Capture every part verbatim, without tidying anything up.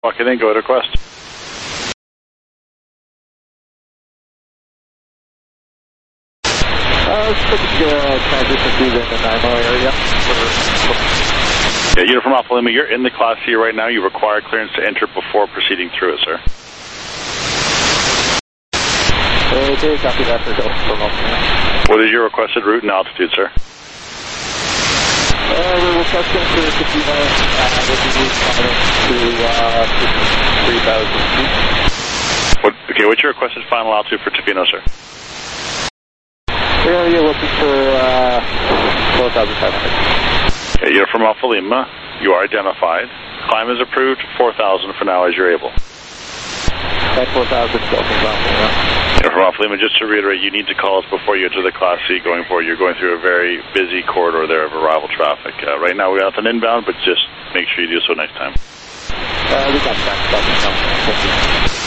Walking in, go ahead, request. Uh, let's put the uh, transition through the Nanaimo area. Yeah, you're from Alpha Lima. You're in the Class C right now. You require clearance to enter before proceeding through it, sir. Okay, copy that for Delta. What is your requested route and altitude, sir? Uh, we're requesting for Casino, uh, with the route to, uh, three thousand feet. What, okay, what's your requested final altitude for Tofino, sir? Area looking for, uh, four thousand five hundred. Okay, you're from Alpha Lima. You are identified. Climb is approved. four thousand for now as you're able. At four thousand, still from Alpha Lima. You're from Alpha Lima. Just to reiterate, you need to call us before you enter the Class C going forward. You're going through a very busy corridor there of arrival traffic. Uh, right now we got an inbound, but just make sure you do so next time. Uh, we got that. Thank you.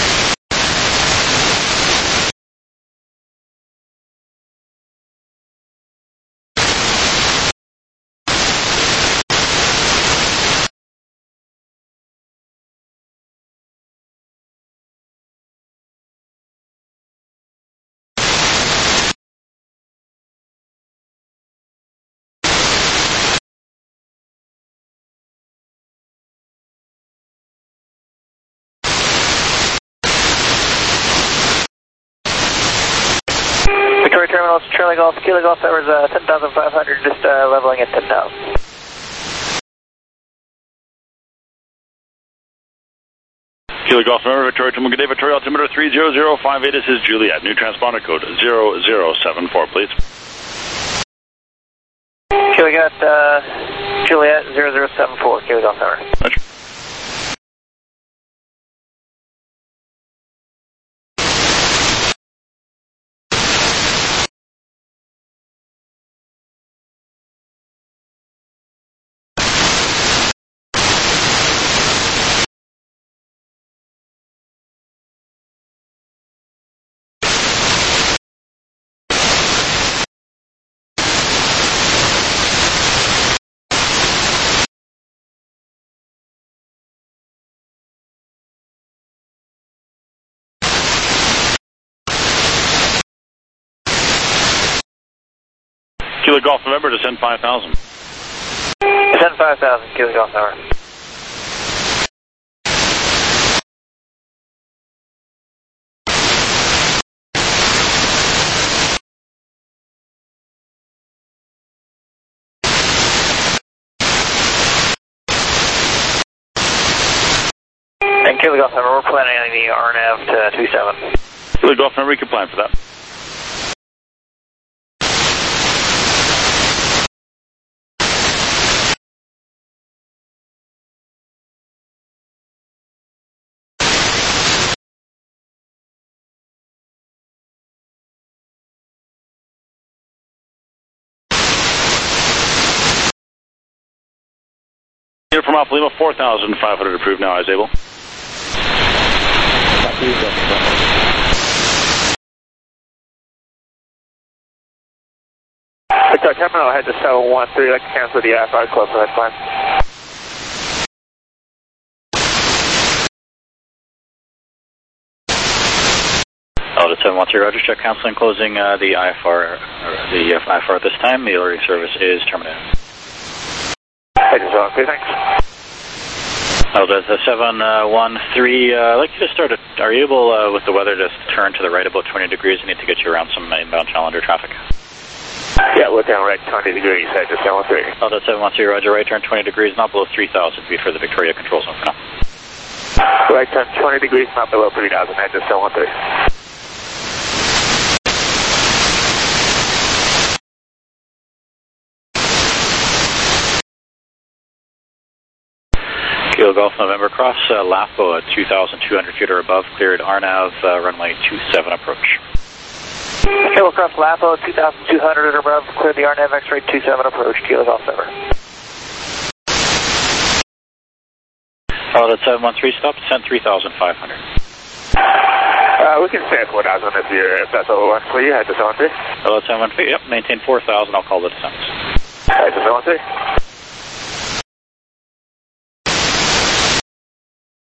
Victoria Terminals, Charlie Golf, Kilo Golf, that was uh, ten thousand five hundred, just uh, leveling at ten thousand. Kilo Golf, November, Victoria Terminal, good day, Victoria, altimeter three zero zero five eight, this is Juliet, new transponder code zero zero seven four, please. Juliet, uh, Juliet, zero zero seven four, Kilo Golf, over. Roger. Kilo Golf, November, descend five thousand. Descend five thousand, Kilo Golf, over. And Kilo Golf, over, we're planning on the R N A V to two seven. Kilo Golf, November, you can plan for that. Here from Alpha Lima, four thousand five hundred approved now, as able. Victoria Terminal, head to seven one three, like to cancel the I five close, that's fine. Hello to seven one three, Roger, check canceling, closing uh, the I F R, the uh, I F R at this time, the ordering service is terminated. Head to seven one three, thanks. Hello to seven one three, uh, I'd like you to start, a, are you able uh, with the weather to turn to the right about twenty degrees? I need to get you around some inbound Challenger traffic. Yeah, look down right twenty degrees, head to seven one three. Hello to seven one three, Roger, right turn twenty degrees, not below three thousand feet for the Victoria control zone for now. Right turn twenty degrees, not below three thousand, head to seven one three. Kilo Golf, November, cross uh, Lapo at two thousand two hundred feet or above, cleared R N A V, uh, runway two seven approach. Kilo cross Lapo, two thousand two hundred or above, clear the R N A V X-ray two seven approach, Kilo Golf, over. Hello, that's seven one three, stop, descend three thousand five hundred. Uh, we can stay at four thousand if, you're, if that's what we want for you, head to seven one three. Hello, seven one three, yep, maintain four thousand, I'll call the descent. Head to seven one three.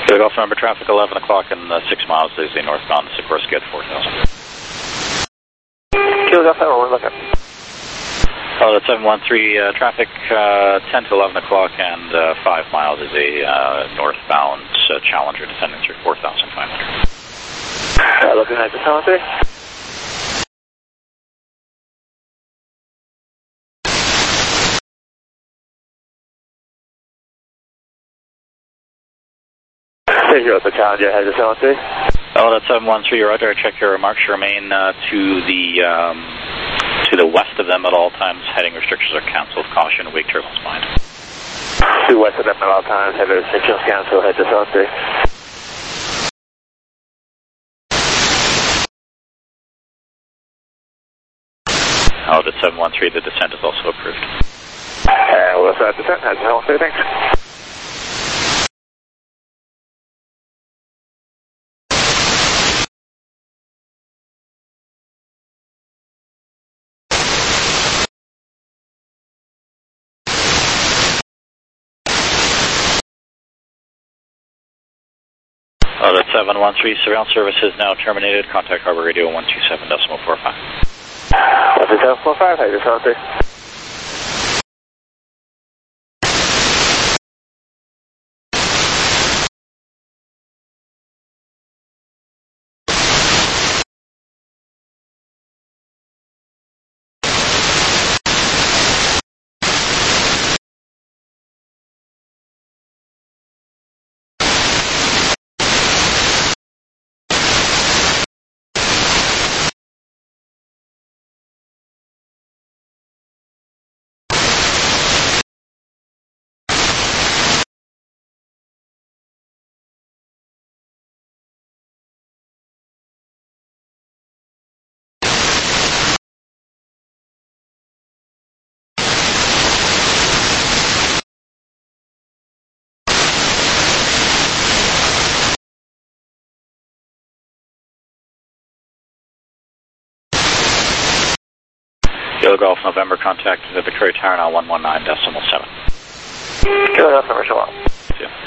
Kilo Golf November traffic, eleven o'clock and uh, six miles is the northbound Sikorsky at four thousand. Kilo Golf November, we're looking. Oh, that's seven one three uh, traffic, uh, ten to eleven o'clock and uh, five miles is a uh, northbound uh, Challenger descending through four thousand five hundred. Uh, looking at the seven one three. Zero, the Challenger has a seven one three. Oh, that's seven one three, roger. Check your marks. Remain uh, to the um, to the west of them at all times. Heading restrictions are canceled. Caution, wake turbulence behind. To west of them at all times. Heading restrictions canceled. Head to seven one three. Oh, that's seven one three. The descent is also approved. Uh, we'll start descent. Head to seven one three. Thanks. Oh, that's seven one three. Surveillance service is now terminated. Contact Harbor Radio one two seven decimal four five. one two seven four five, head to seven one three. Kilo Golf November, contact the Victoria Tower now one one nine decimal seven. Kilo Golf November, so long. See you.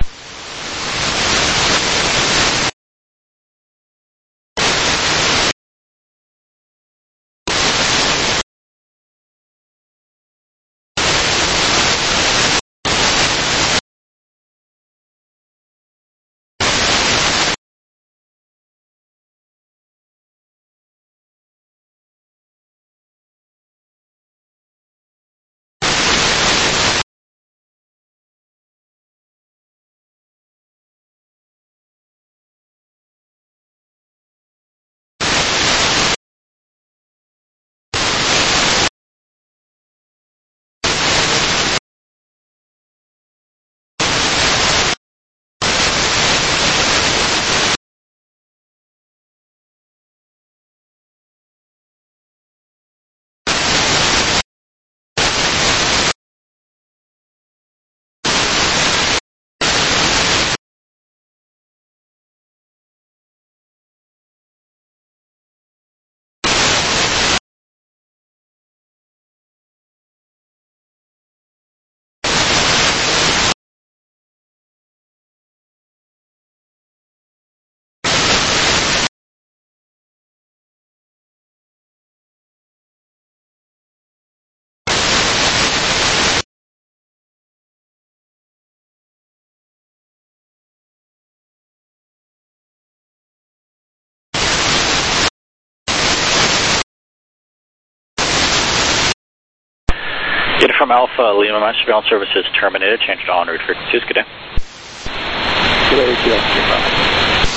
Unit from Alpha Lima, my surveillance service is terminated. Change to all en route frequencies. Good day. Good day, yeah.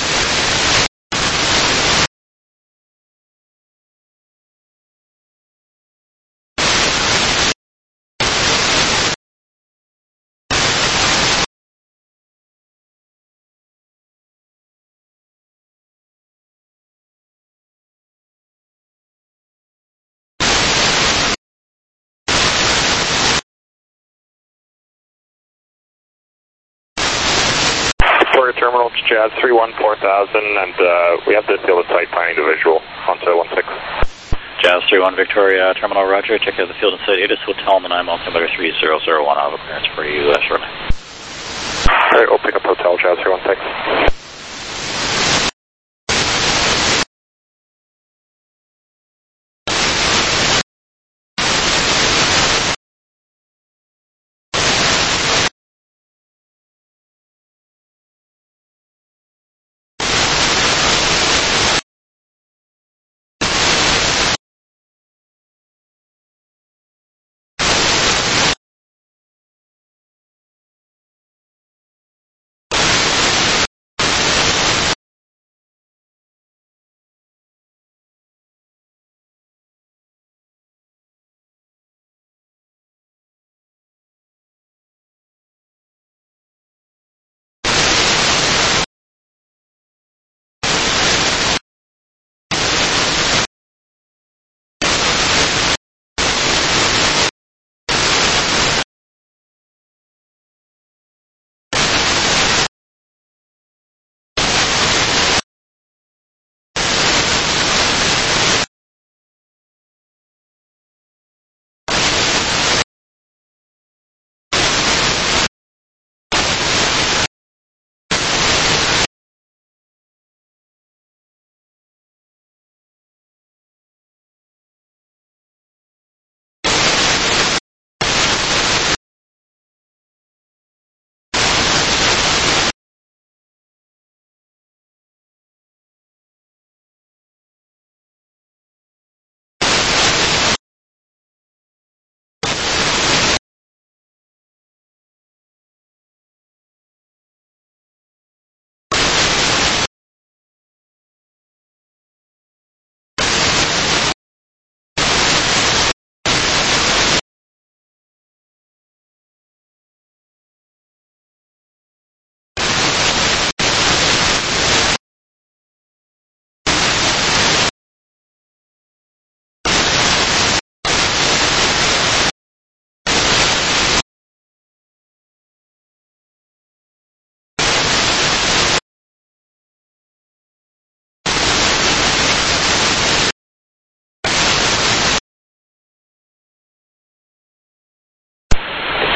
Terminal Jazz three one four thousand, and uh, we have to deal with site planning to visual on seven one six. Jazz three one Victoria Terminal, roger. Check out the field and site. It is Hotel Nanaimo, altimeter three zero zero one. I'll have a clearance for you uh, shortly. Alright, we'll pick up Hotel Jazz three one six.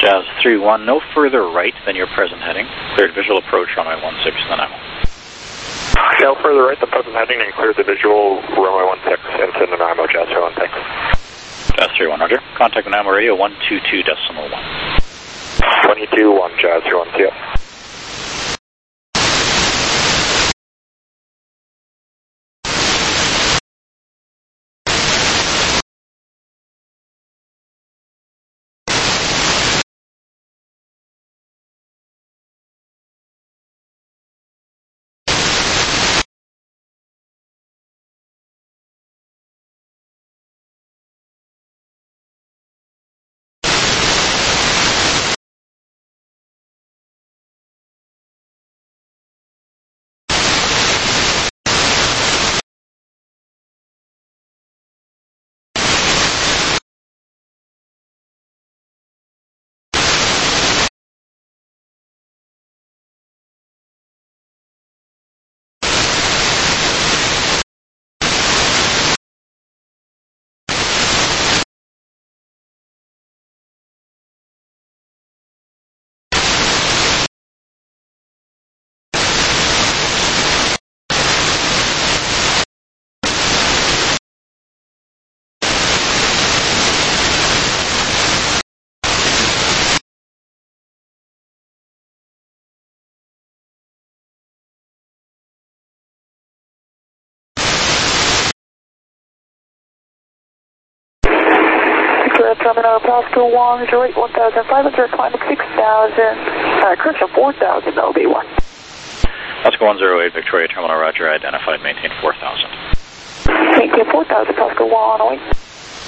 Jazz three one, no further right than your present heading. Cleared visual approach runway one six, then Nanaimo. No further right than present heading and cleared the visual runway one six into Nanaimo, Jazz three one, thanks. Jazz three one, roger. Contact Nanaimo radio one two two decimal one. twenty-two one, Jazz three one, see ya. Terminal Pascal one, zero eight one thousand five hundred, climbing six thousand, uh, correction four thousand, L B one. Pascal one zero eight, Victoria Terminal, roger, identified, maintain four thousand. Maintain four thousand, Pascal one, wait.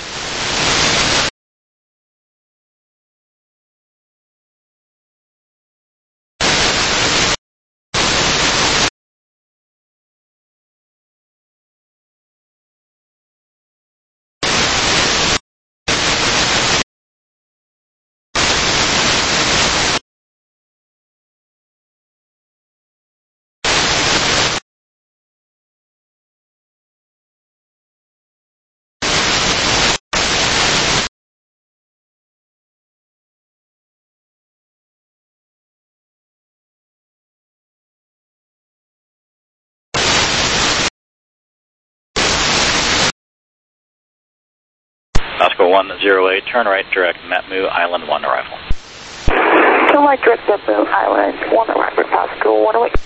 Pascal one zero eight, turn right direct, Matmu Island one arrival. Turn right direct, Matmu Island one arrival, Pascal one oh eight.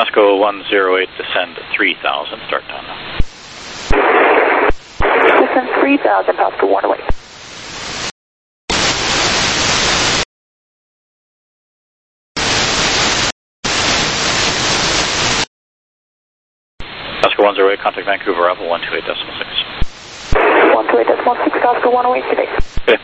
Pasco one zero eight, descend three thousand, start down now. Descend three thousand, Pasco one oh eight. Pasco one zero eight, contact Vancouver, Alpha one two eight decimal six. one two eight decimal six, Pasco one oh eight today. Okay.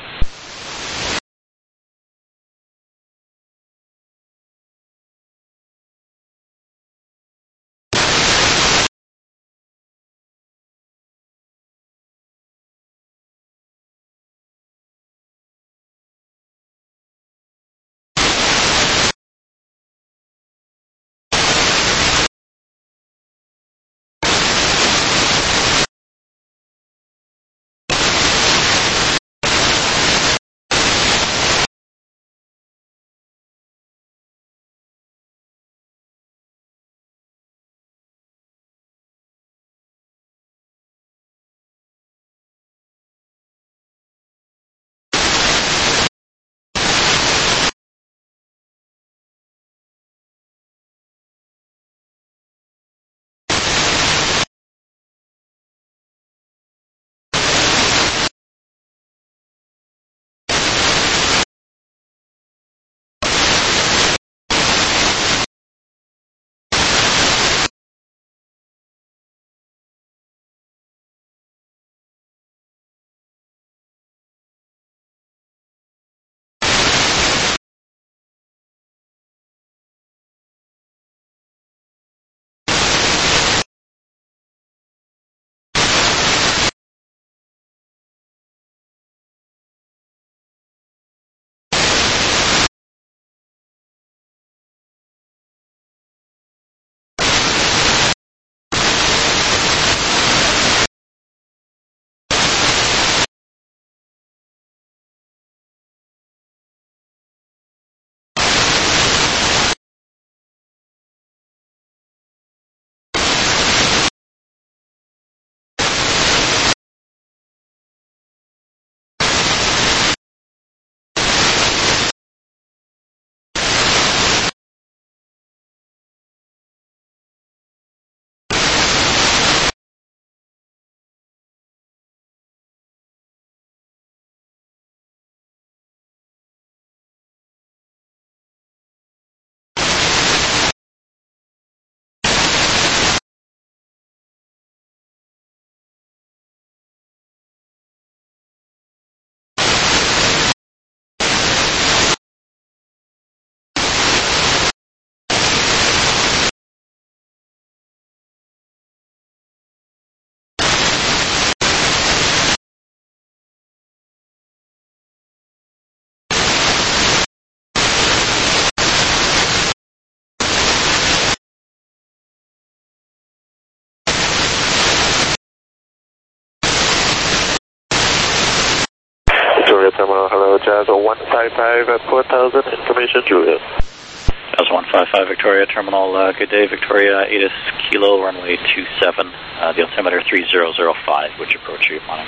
Victoria Terminal, hello, Jazz one five five at four thousand, information Juliet. Jazz one five five, Victoria Terminal, uh, good day, Victoria, ATIS Kilo, runway two seven, uh, the altimeter three zero zero five, which approach are you planning?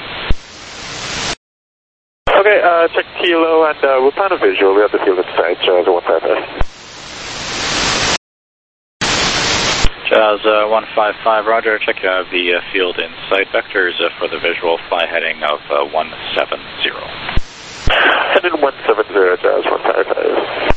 Okay, uh, check Kilo and uh, we'll plan a visual, we have the field at site, Jazz one five five. Jazz uh, one five five, roger, check you have the uh, field in sight vectors uh, for the visual fly heading of uh, one seven zero. Heading one seven zero, Jazz one five five.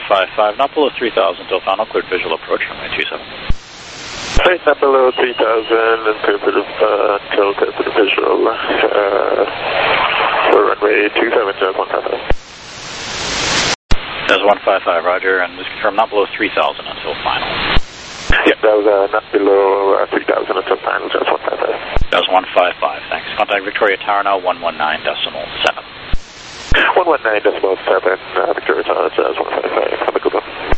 five five, not below three thousand till final cleared visual approach runway two seven. Right, not below three thousand and clear for the, uh, until clear for the visual, uh, for runway two seven, Jazz one five five. Jazz one five five, roger, and just confirm not below three thousand until final. Yeah, that was uh, not below uh, three thousand until final, Jazz one five five. Jazz one five five, thanks. Contact Victoria Tower now, one one nine decimal seven. one one nine decimal seven, uh, Victoria Tower, Jazz one five five. Have a good one.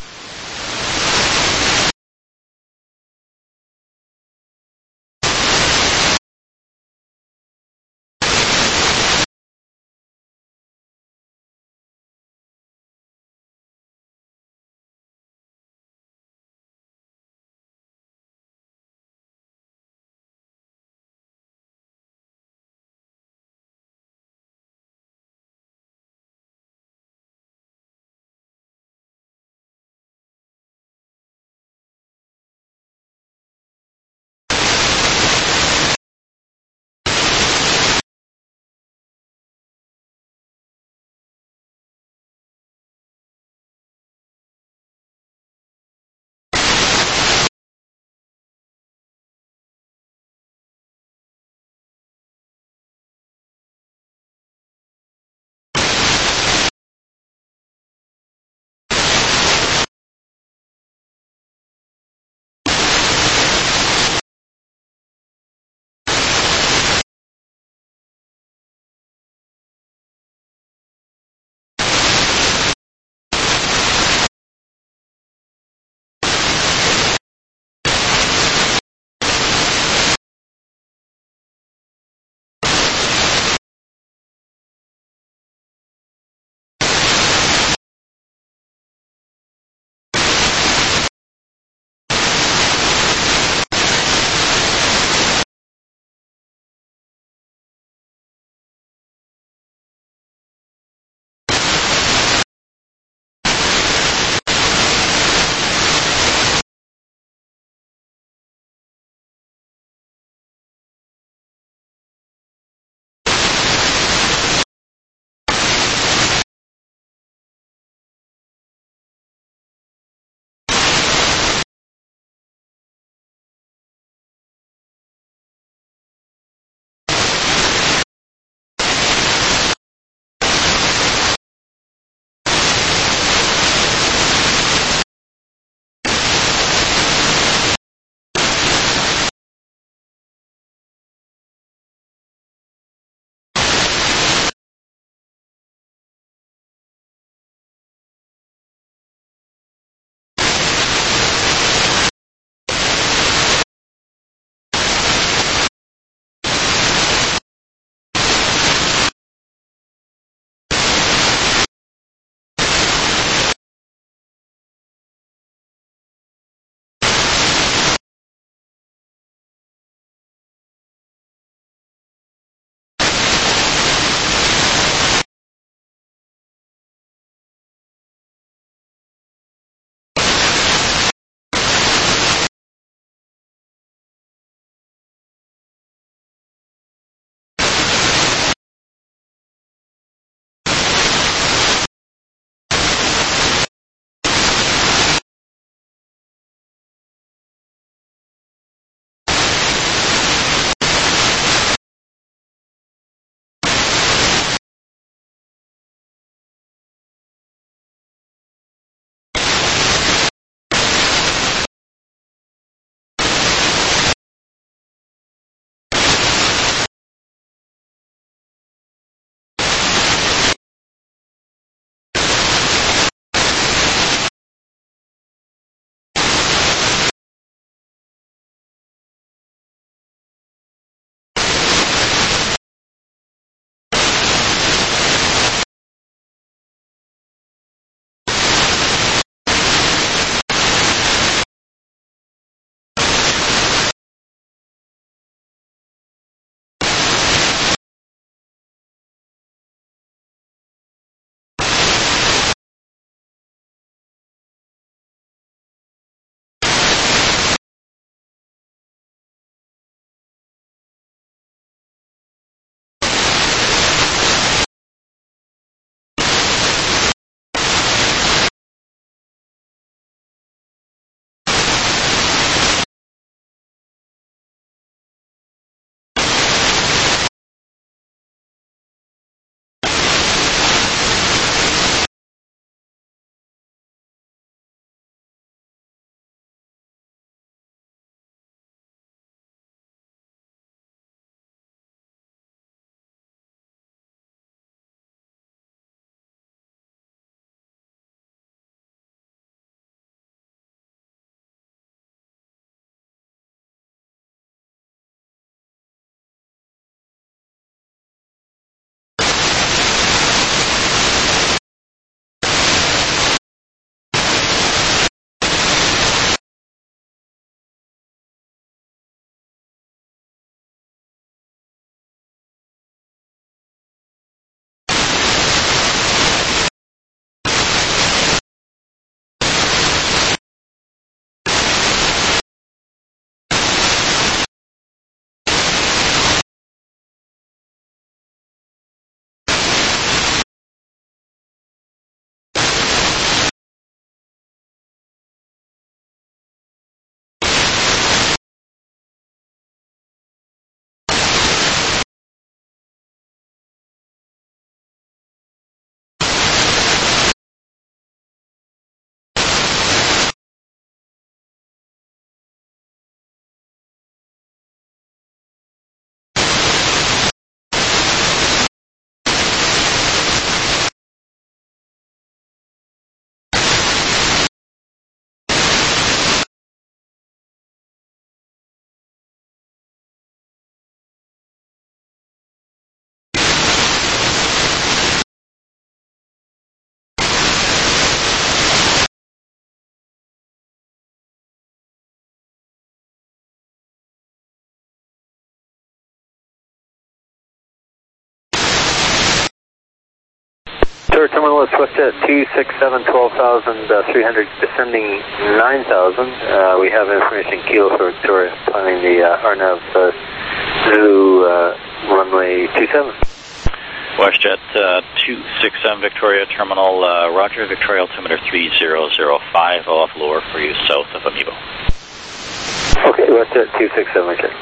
Sir, terminal is WestJet two six seven, twelve thousand three hundred, descending nine thousand. Uh, we have information Kilo for Victoria, planning the uh, R N A V uh, Zulu uh, runway two seven. WestJet uh, two six seven Victoria Terminal, uh, Roger, Victoria altimeter three zero zero five, I'll have lower for you south of Amiibo. Okay, WestJet two six seven, okay.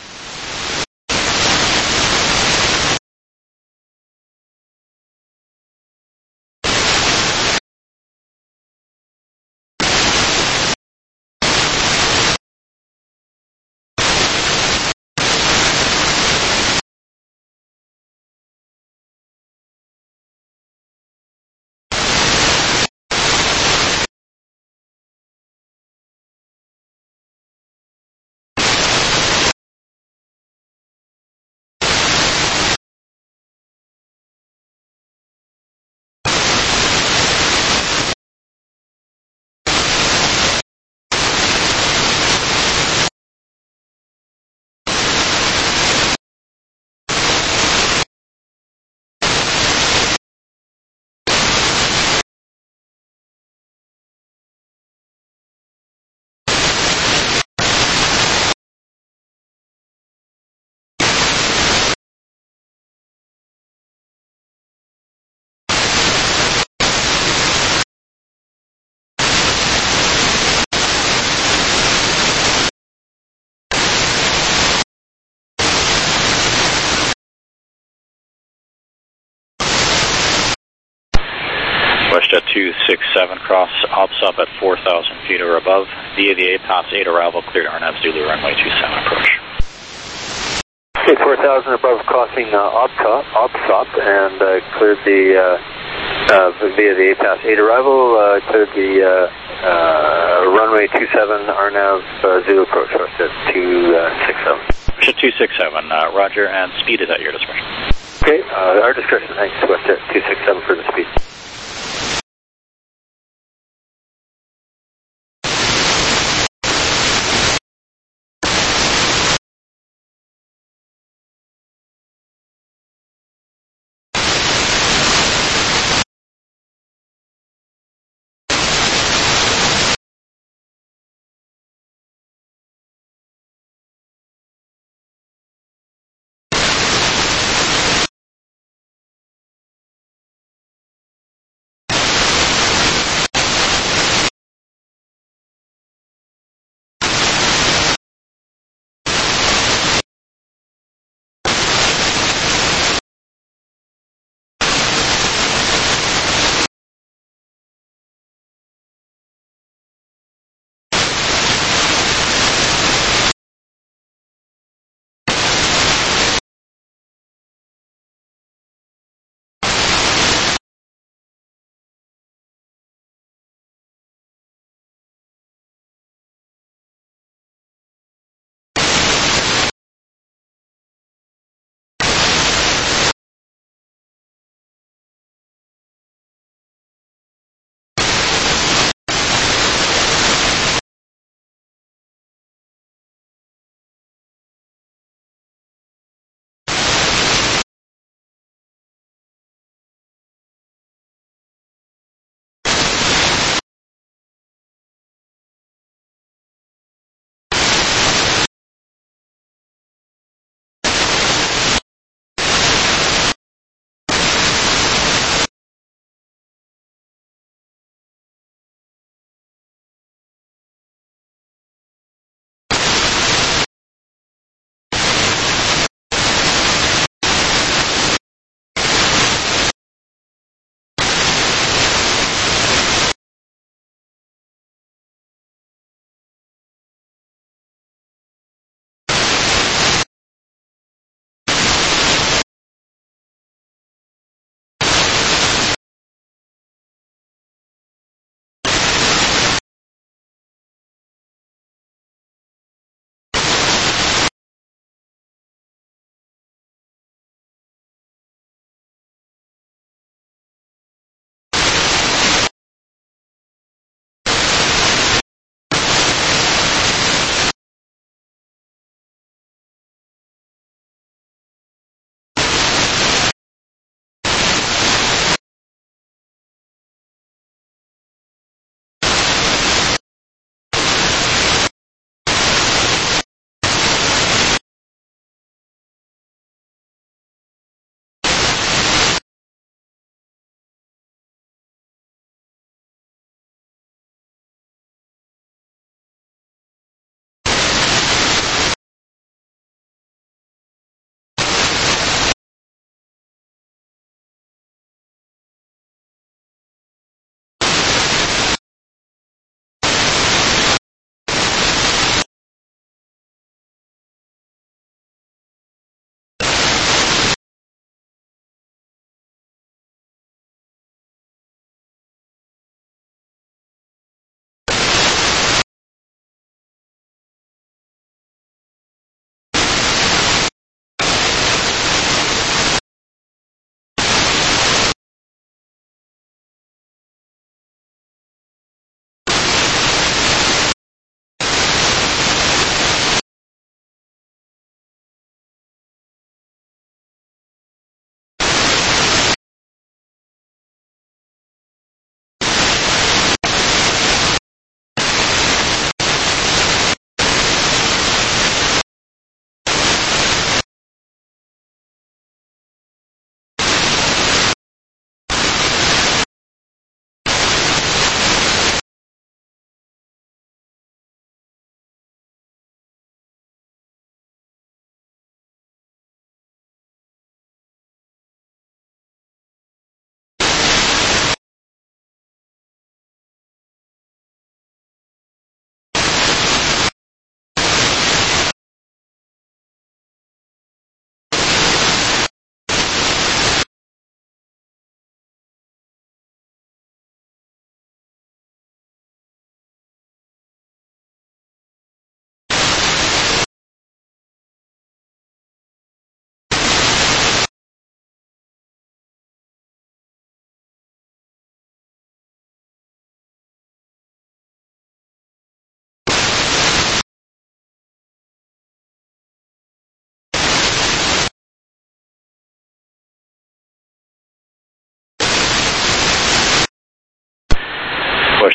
WestJet two six seven, cross ops up at four thousand feet or above. Via the A pass eight arrival, cleared R N A V Zulu runway two seven approach. Okay, four thousand above, crossing uh, OPSOP, OPSOP, and uh, cleared the, uh, uh, via the A pass eight arrival, uh, cleared the uh, uh, runway two seven, R N A V uh, Zulu approach, WestJet two six seven. WestJet two six seven, uh, Roger, and speed is at your discretion. Okay, uh, our discretion, thanks, WestJet two six seven for the speed.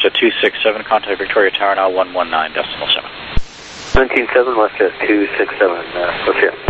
WestJet two six seven, contact Victoria Tower now one one nine decimal seven. nineteen seven, WestJet two six seven, uh, Sophia.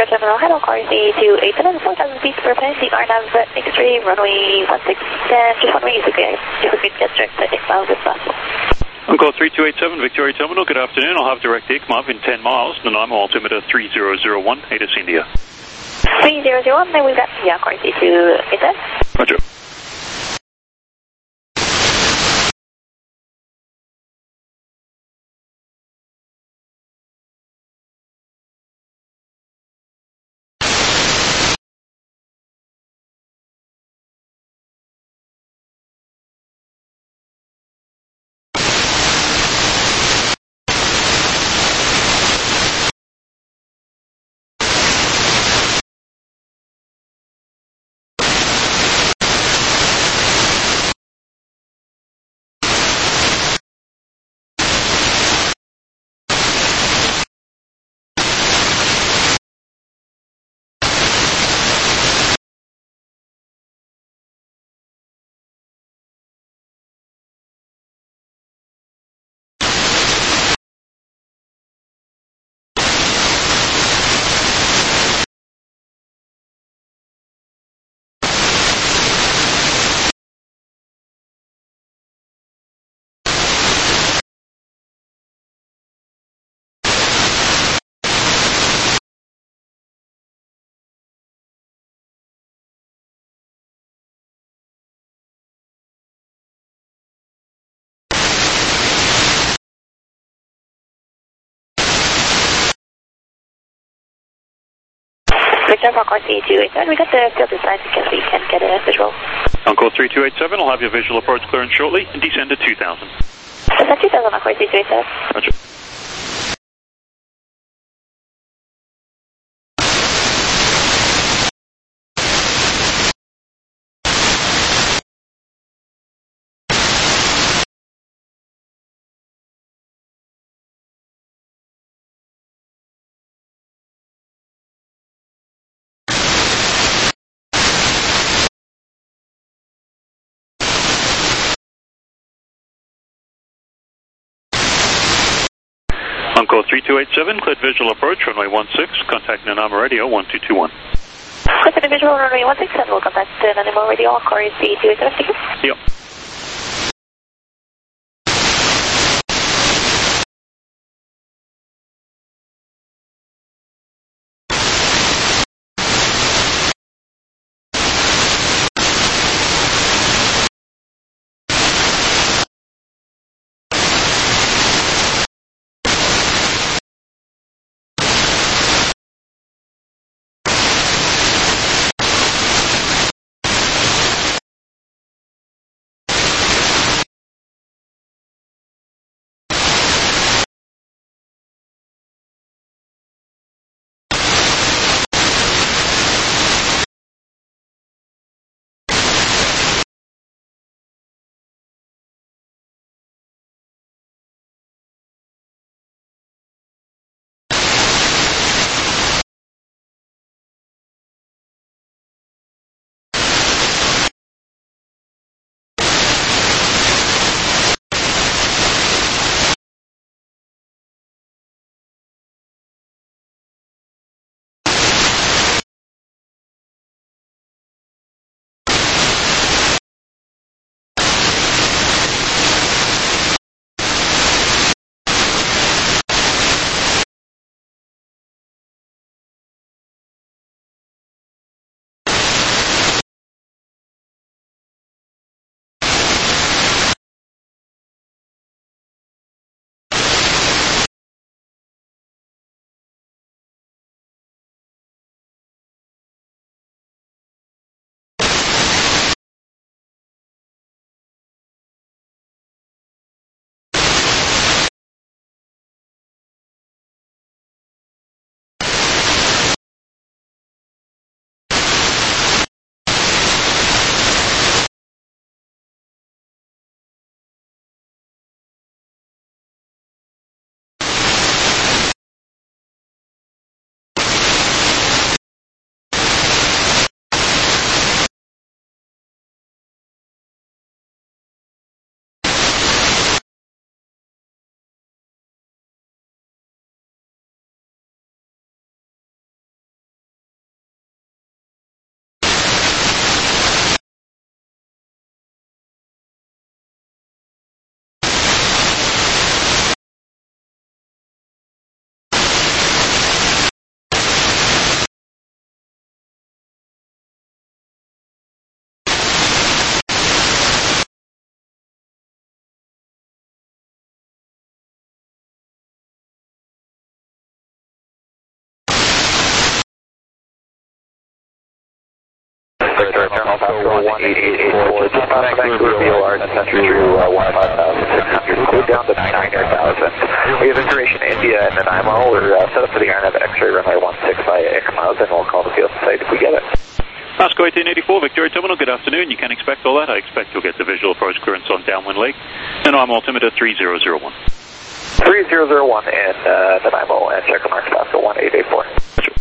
Victor Terminal, hello, car C two eight seven, four thousand feet per plane, the R NAV extreme, runway one six, and just one way is okay. If we could get direct to inbound if possible. Uncall three two eight seven, Victoria Terminal, good afternoon. I'll have direct take off in ten miles, Nanaimo altimeter three zero zero one, A D S India. three zero zero one, then we've got, yeah, car C two eight seven. Roger. Victor, car C two eight seven, we got the field design because we can get a visual. Uncall three two eight seven, I'll have your visual approach clearance shortly and descend to two thousand. Is that two thousand on car C two eight seven? Roger. Uncall three two eight seven, cleared visual approach, runway one six, contact Nanaimo Radio one two two one. Cleared visual runway one six, and we'll contact Nanaimo Radio, car C two eight seven, thank you. Yep. eight eight eight four, just on Vancouver V O R, Century True, uh, one five thousand six hundred, clear down to nine thousand. We have information India and Nanaimo. We're uh, set up for the R N A V X-ray runway one six via X miles, and we'll call the field site if we get it. Pasco eighteen eighty-four, Victoria Terminal, good afternoon. You can expect all that. I expect you'll get the visual approach clearance on Downwind Lake. Nanaimo altimeter three zero zero one. three zero zero one in uh, Nanaimo, and check marks Pasco one eight eight four.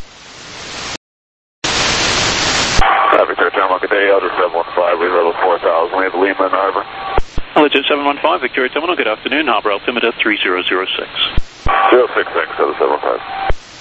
Uh, Victoria Terminal, good day, Elder seven one five, we level four thousand, we have Lima in Harbor. Legit seven one five, Victoria Terminal, good afternoon. Harbor altimeter three zero zero six. zero six six, Elder seven one five.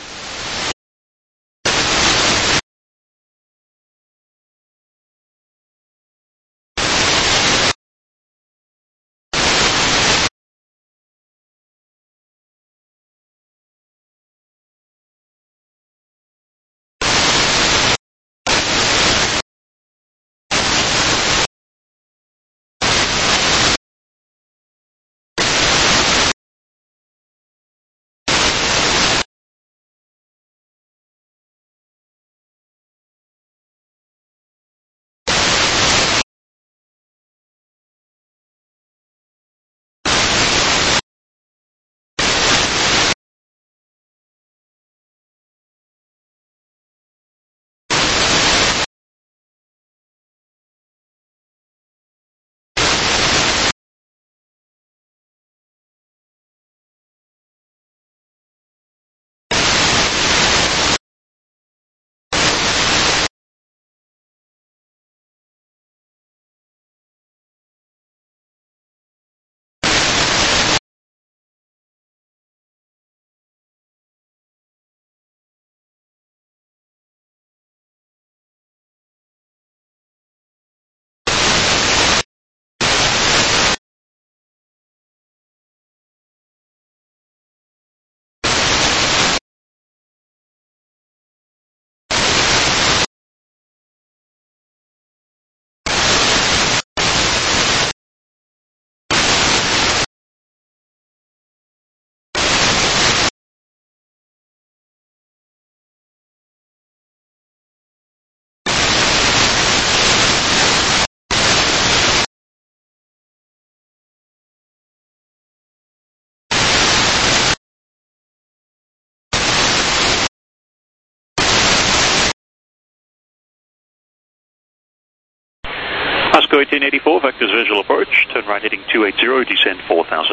Pasco eighteen eighty-four, vectors visual approach, turn right heading two eighty, descend four thousand.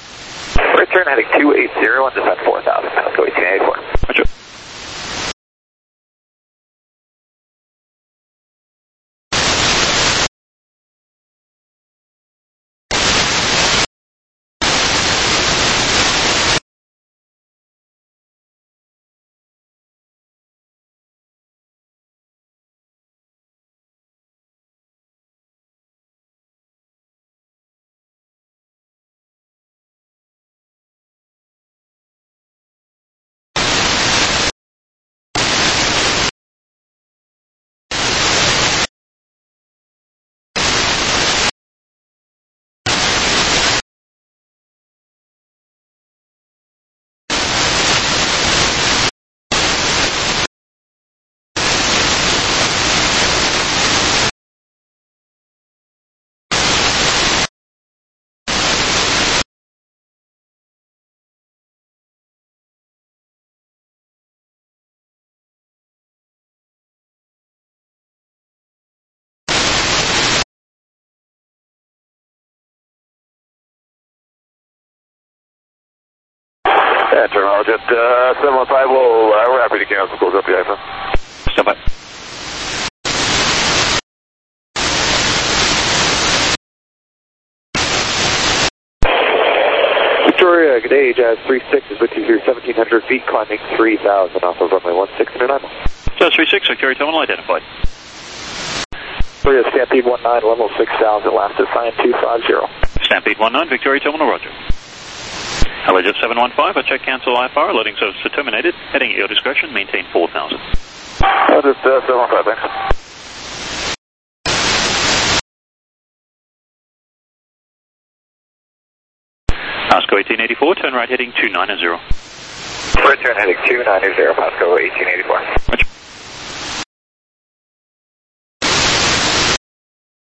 Return heading two eighty and descend four thousand, Pasco eighteen eighty-four. Roger. Yeah, Terminal, Jet uh, seven one five, we'll, uh, we're happy to cancel, close up the iPhone. Stand by. Victoria, good day, Jazz three six is with you here, seventeen hundred feet, climbing three thousand off of runway one six in Nanaimo. Jazz three six, Victoria Terminal identified. Victoria, Stampede one nine, level six thousand, last assign two five zero. Stampede one nine, Victoria Terminal, roger. Legit seven one five, I check cancel I F R, loading service terminated, heading at your discretion, maintain four thousand. Legit uh, seven one five, thanks. Pasco eighteen eighty-four, turn right heading two ninety. Return heading two ninety, Pasco eighteen eighty-four. Roger.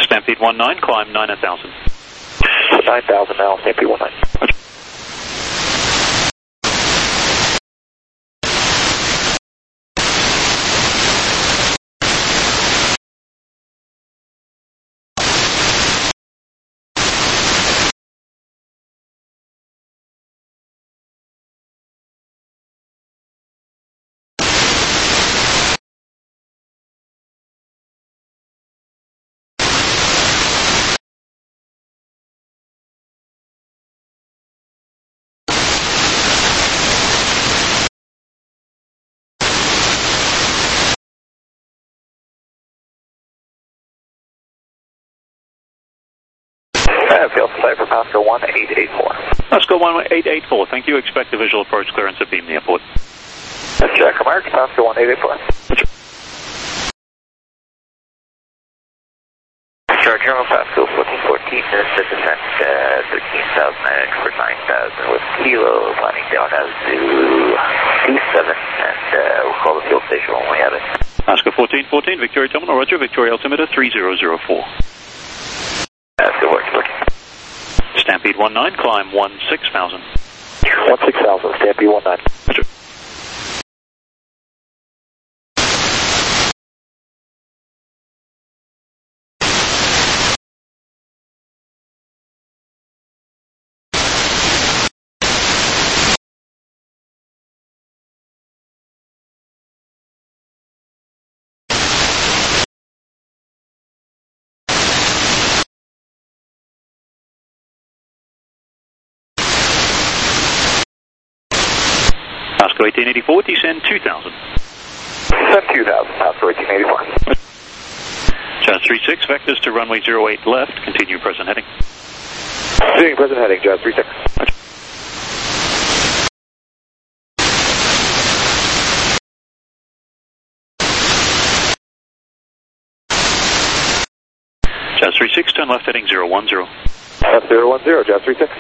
Stampede one nine, climb nine thousand. nine thousand now, Stampede one nine. Field flight for Pasco one eight eight four. Pasco one eight eight four, thank you. Expect a visual approach clearance at Beam, the airport. That's Jack American, Pasco one eight eight four. Charge General Pasco fourteen fourteen, this is descent uh, thirteen thousand nine for nine thousand with kilo, landing down as to two seven, and uh, we'll call the field station when we have it. Pasco fourteen fourteen, Victoria Terminal, roger, Victoria altimeter three zero zero four. That's good work, work. Stampede one nine, climb one six thousand. one six thousand, Stampede one nine. Roger. Pasco eighteen eighty-four, descend two thousand. Descend two thousand, Pasco eighteen eighty-four. Jazz three six, vectors to runway zero eight left, continue present heading. Continuing present heading, Jazz three six. Jazz three six, turn left heading zero one zero. Left zero one zero, Jazz three six.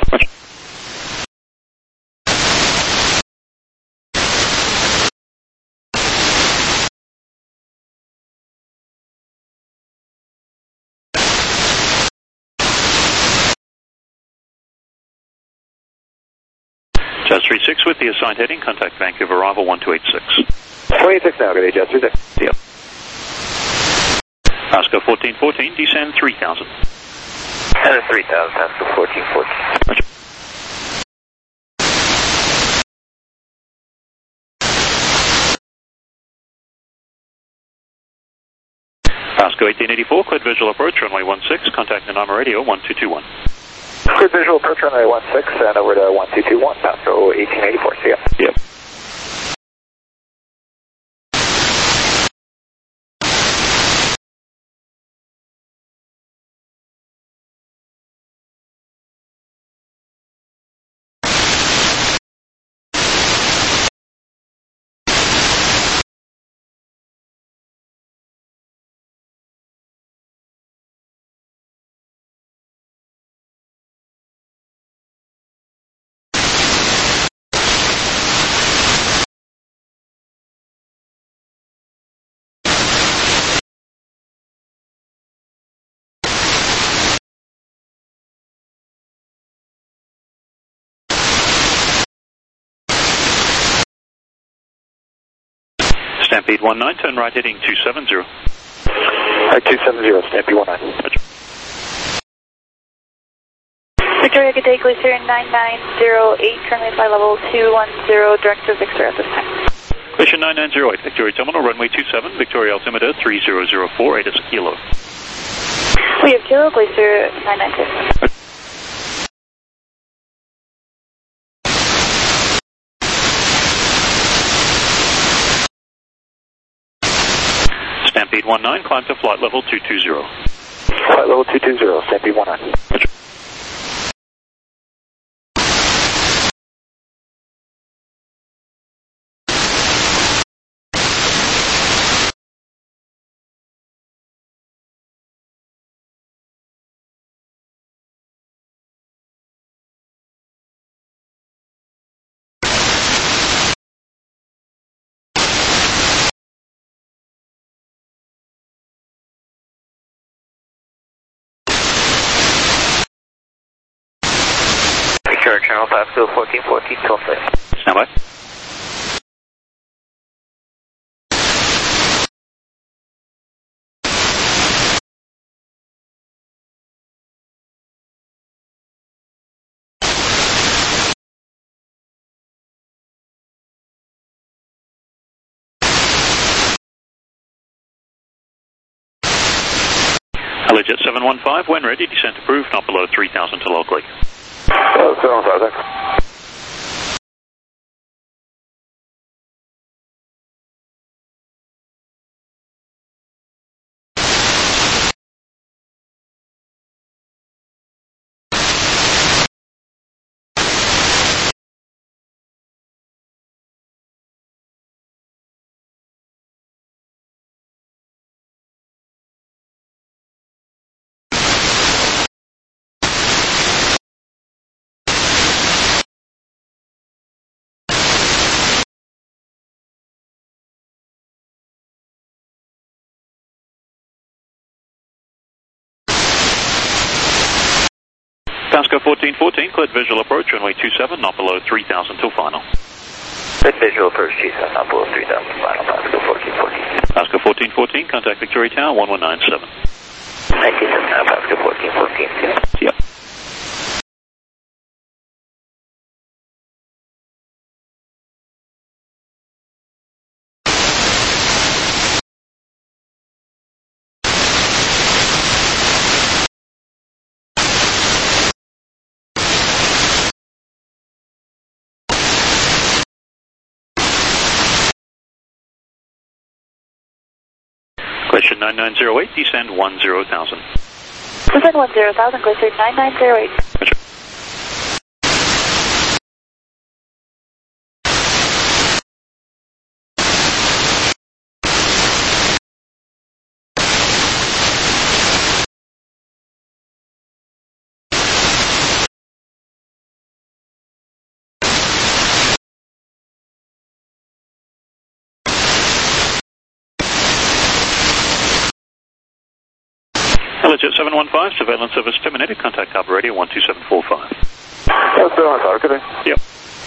Jazz three six with the assigned heading, contact Vancouver arrival one two eight six. two eight six now, good day, Jazz three six. Yep. Pasco fourteen fourteen, descend three thousand. And three thousand, Pasco fourteen fourteen. Roger. Pasco eighteen eighty-four, cleared visual approach, runway one six, contact Nanaimo radio one two two one. Cleared visual approach runway one six and over to one two two one, Pasco eighteen eighty-four, see ya. Yep. Stampede one nine, turn right heading two seven zero. Right, two seven zero, Stampede one nine. Roger. Victoria, good day, Glacier nine nine zero eight, currently flight level two one zero, direct to Victor at this time. Glacier nine nine zero eight, Victoria Terminal, runway two seven, Victoria altimeter three zero zero four, eight is kilo. We have Kilo, Glacier nine nine zero. Stampede one nine, climb to flight level two two zero. Flight level two two zero, Stampede one nine. Roger. Sure, Channel Pasco fourteen fourteen, twelve six. Stand by. Legit seven one five, when ready, descent approved, not below three thousand to locally. Uh, seven one five, thanks. Pasco fourteen fourteen, cleared visual approach, runway two seven, not below three thousand till final. Cleared visual approach, G seven, not below three thousand, final, Pasco fourteen fourteen. Pasco fourteen fourteen, contact Victoria Tower one one nine seven. Thank you, sir. Uh, Pasco fourteen fourteen. Yep. Question nine nine zero eight, descend one zero thousand. Descend one zero thousand, clear through nine nine zero eight. Roger. Legit seven one five, surveillance service terminated, contact Alpha Radio one two seven four five. Yeah, seven one five, good day. Yep.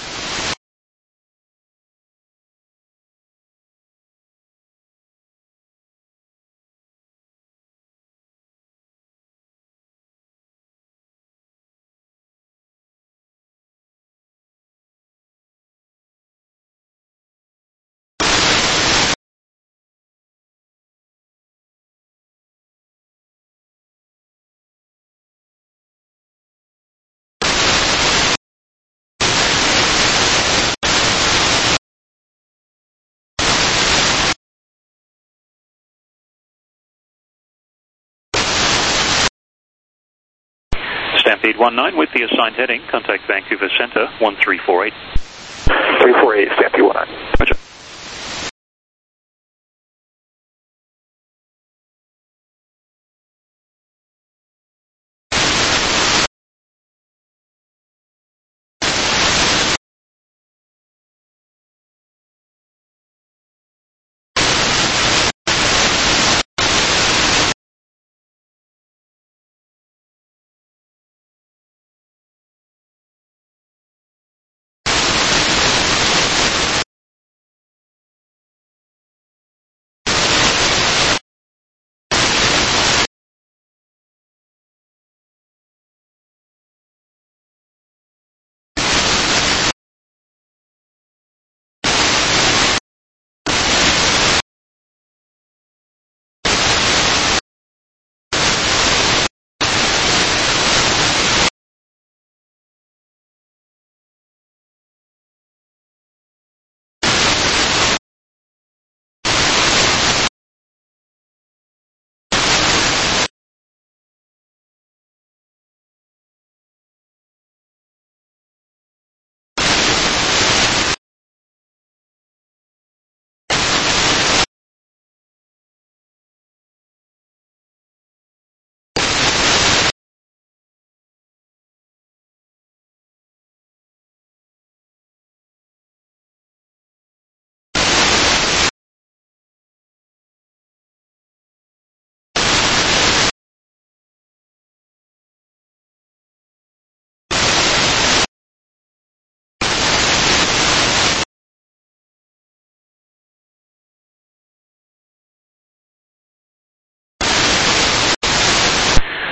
Stampede one nine with the assigned heading, contact Vancouver Centre one three four eight. three four eight, Stampede one nine. Roger.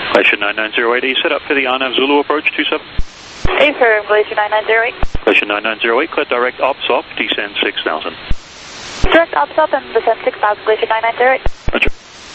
Glacier nine nine zero eight, are you set up for the R N A V Zulu approach two seven? Affirm, Glacier nine nine zero eight. Glacier nine nine zero eight, clear direct ops op, descend six thousand. Direct ops up and descend six thousand, Glacier nine nine zero eight. Roger.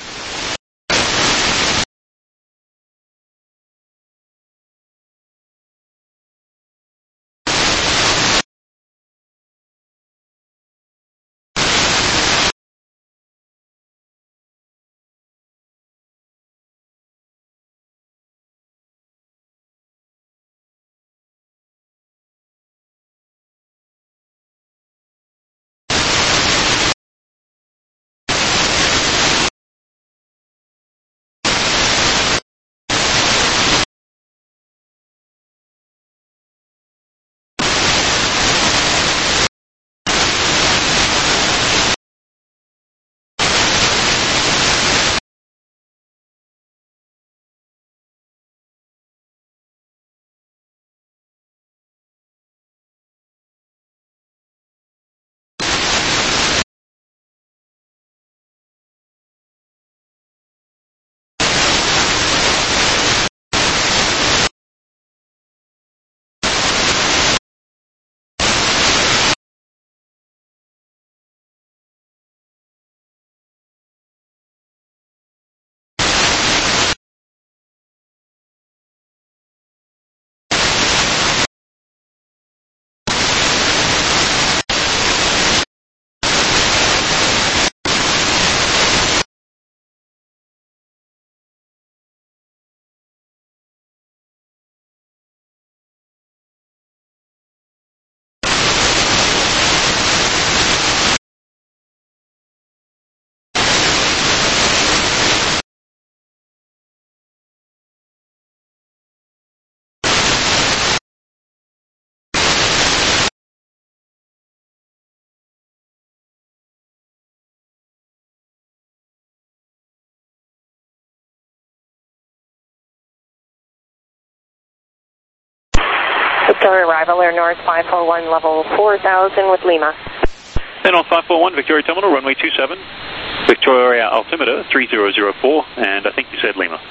Victoria arrival, Air North five four one, level four thousand with Lima. Air North five four one, Victoria Terminal, runway two seven. Victoria altimeter three zero zero four, and I think you said Lima.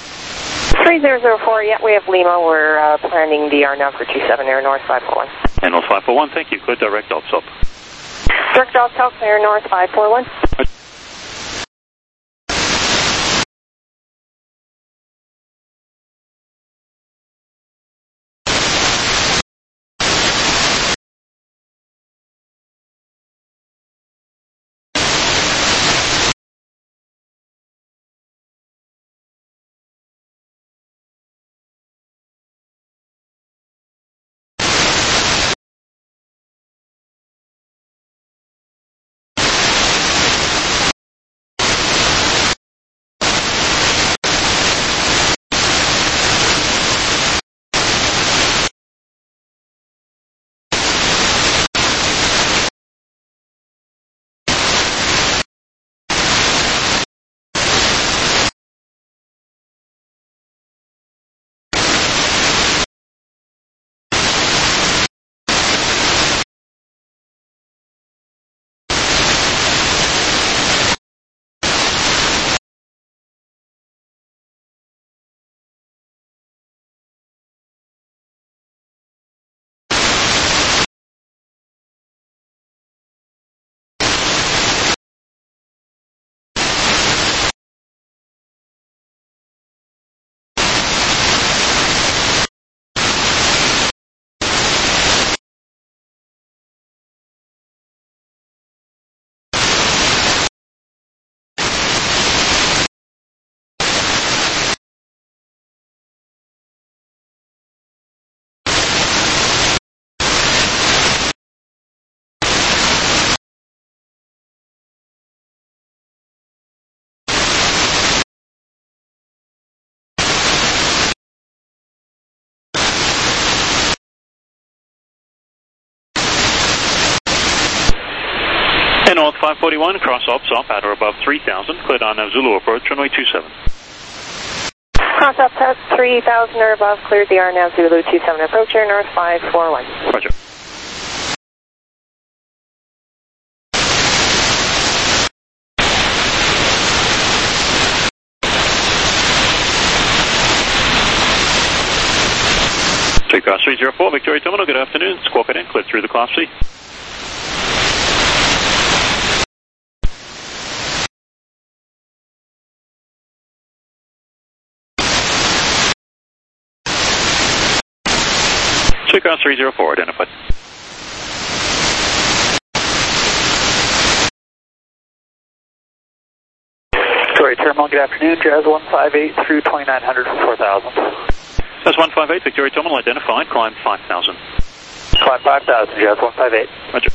three zero zero four, yeah, we have Lima. We're uh, planning the R N A V for two seven, Air North five four one. Air North five four one, thank you. Clear direct ops up. Direct ops up, Air North five four one. Air North five forty-one, cross ops up at or above three thousand, cleared R N A V Zulu approach, runway two seven. Cross up at three thousand or above, cleared the R N A V Zulu two seven approach, Air North five four one. Roger. Streetcar three zero four, Victoria Terminal, good afternoon. Squawk in, clear through the Class C. Streetcar three zero four, identified. Victoria Terminal, good afternoon. Jazz one five eight through twenty-nine hundred for four thousand. Jazz one five eight, Victoria Terminal, identified. Climb five thousand. Climb five thousand, Jazz one five eight. Roger.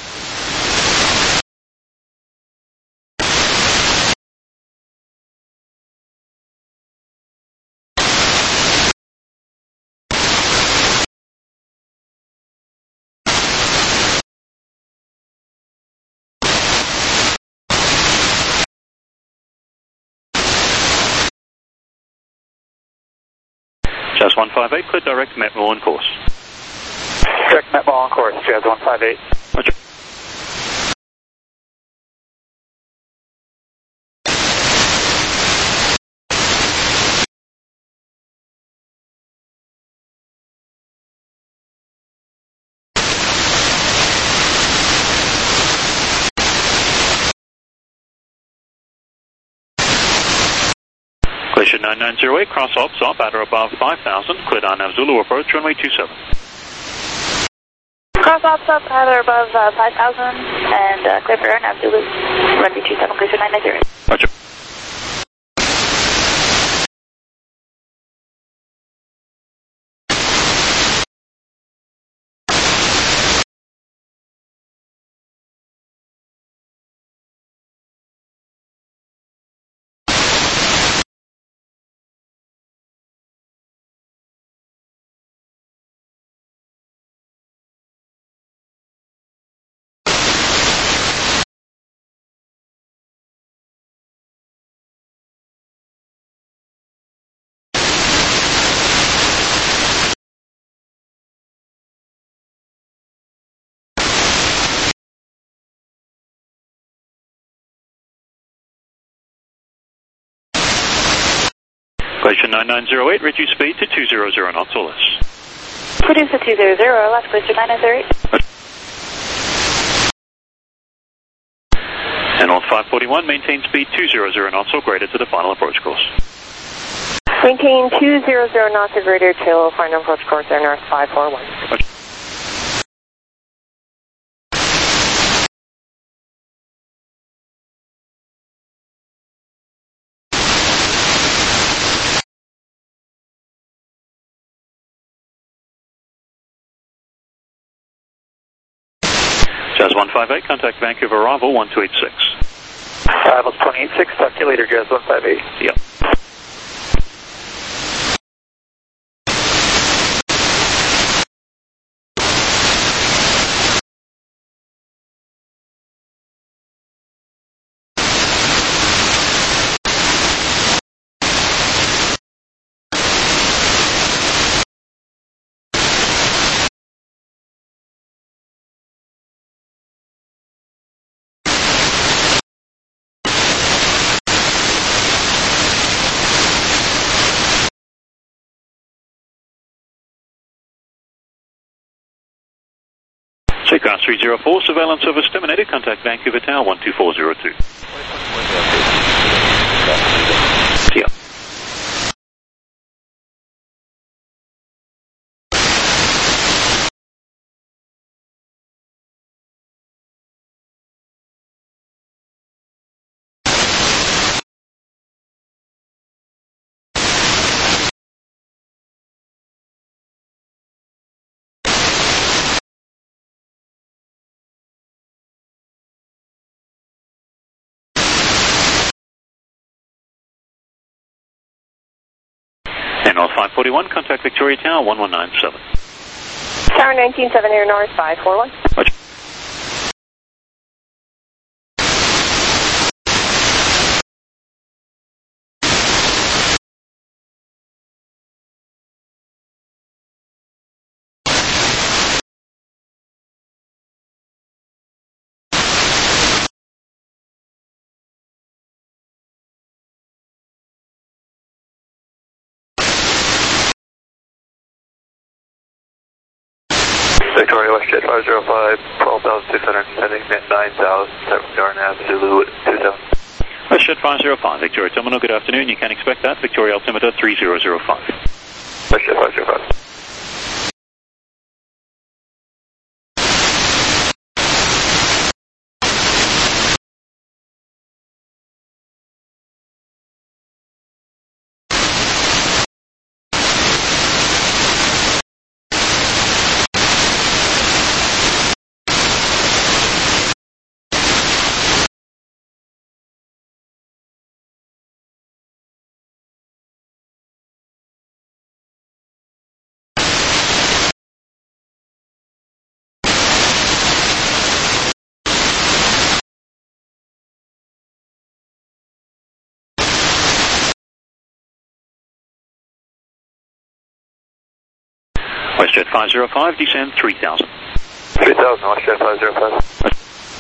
Jazz one five eight, clear direct Metmore on course. Direct Metmore on course, Jazz one five eight. Roger. Glacier nine nine zero eight, cross ops up at or above five thousand, clear down Nav Zulu approach, runway two seven. Cross ops up at or above uh, five thousand and uh, clear for Nav Zulu, runway two seven, Glacier nine nine zero eight. Roger. Glacier nine nine zero eight, reduce speed to two hundred knots or less. Reduce to two hundred, left Glacier nine nine zero eight. And on five forty-one, maintain speed two hundred knots or greater to the final approach course. Maintain two hundred knots or greater till final approach course Air North five four one. Roger. Jazz one five eight, contact Vancouver arrival one two eight six. Arrival's twenty eight six, talk to you later, Jazz one five eight. Yep. Streetcar three zero four, surveillance service terminated. Contact Vancouver Tower one two four zero two. See ya. And on five forty-one, contact Victoria Tower one one nine seven. Tower nineteen seven Air North five four one. Roger. Victoria WestJet five zero five, twelve thousand six hundred, heading at nine thousand, Darnab, Zulu two seven. WestJet five zero five, Victoria Terminal, good afternoon. You can expect that. Victoria altimeter three zero zero five. WestJet five zero five. WestJet five zero five, descend three thousand. three thousand, WestJet five zero five.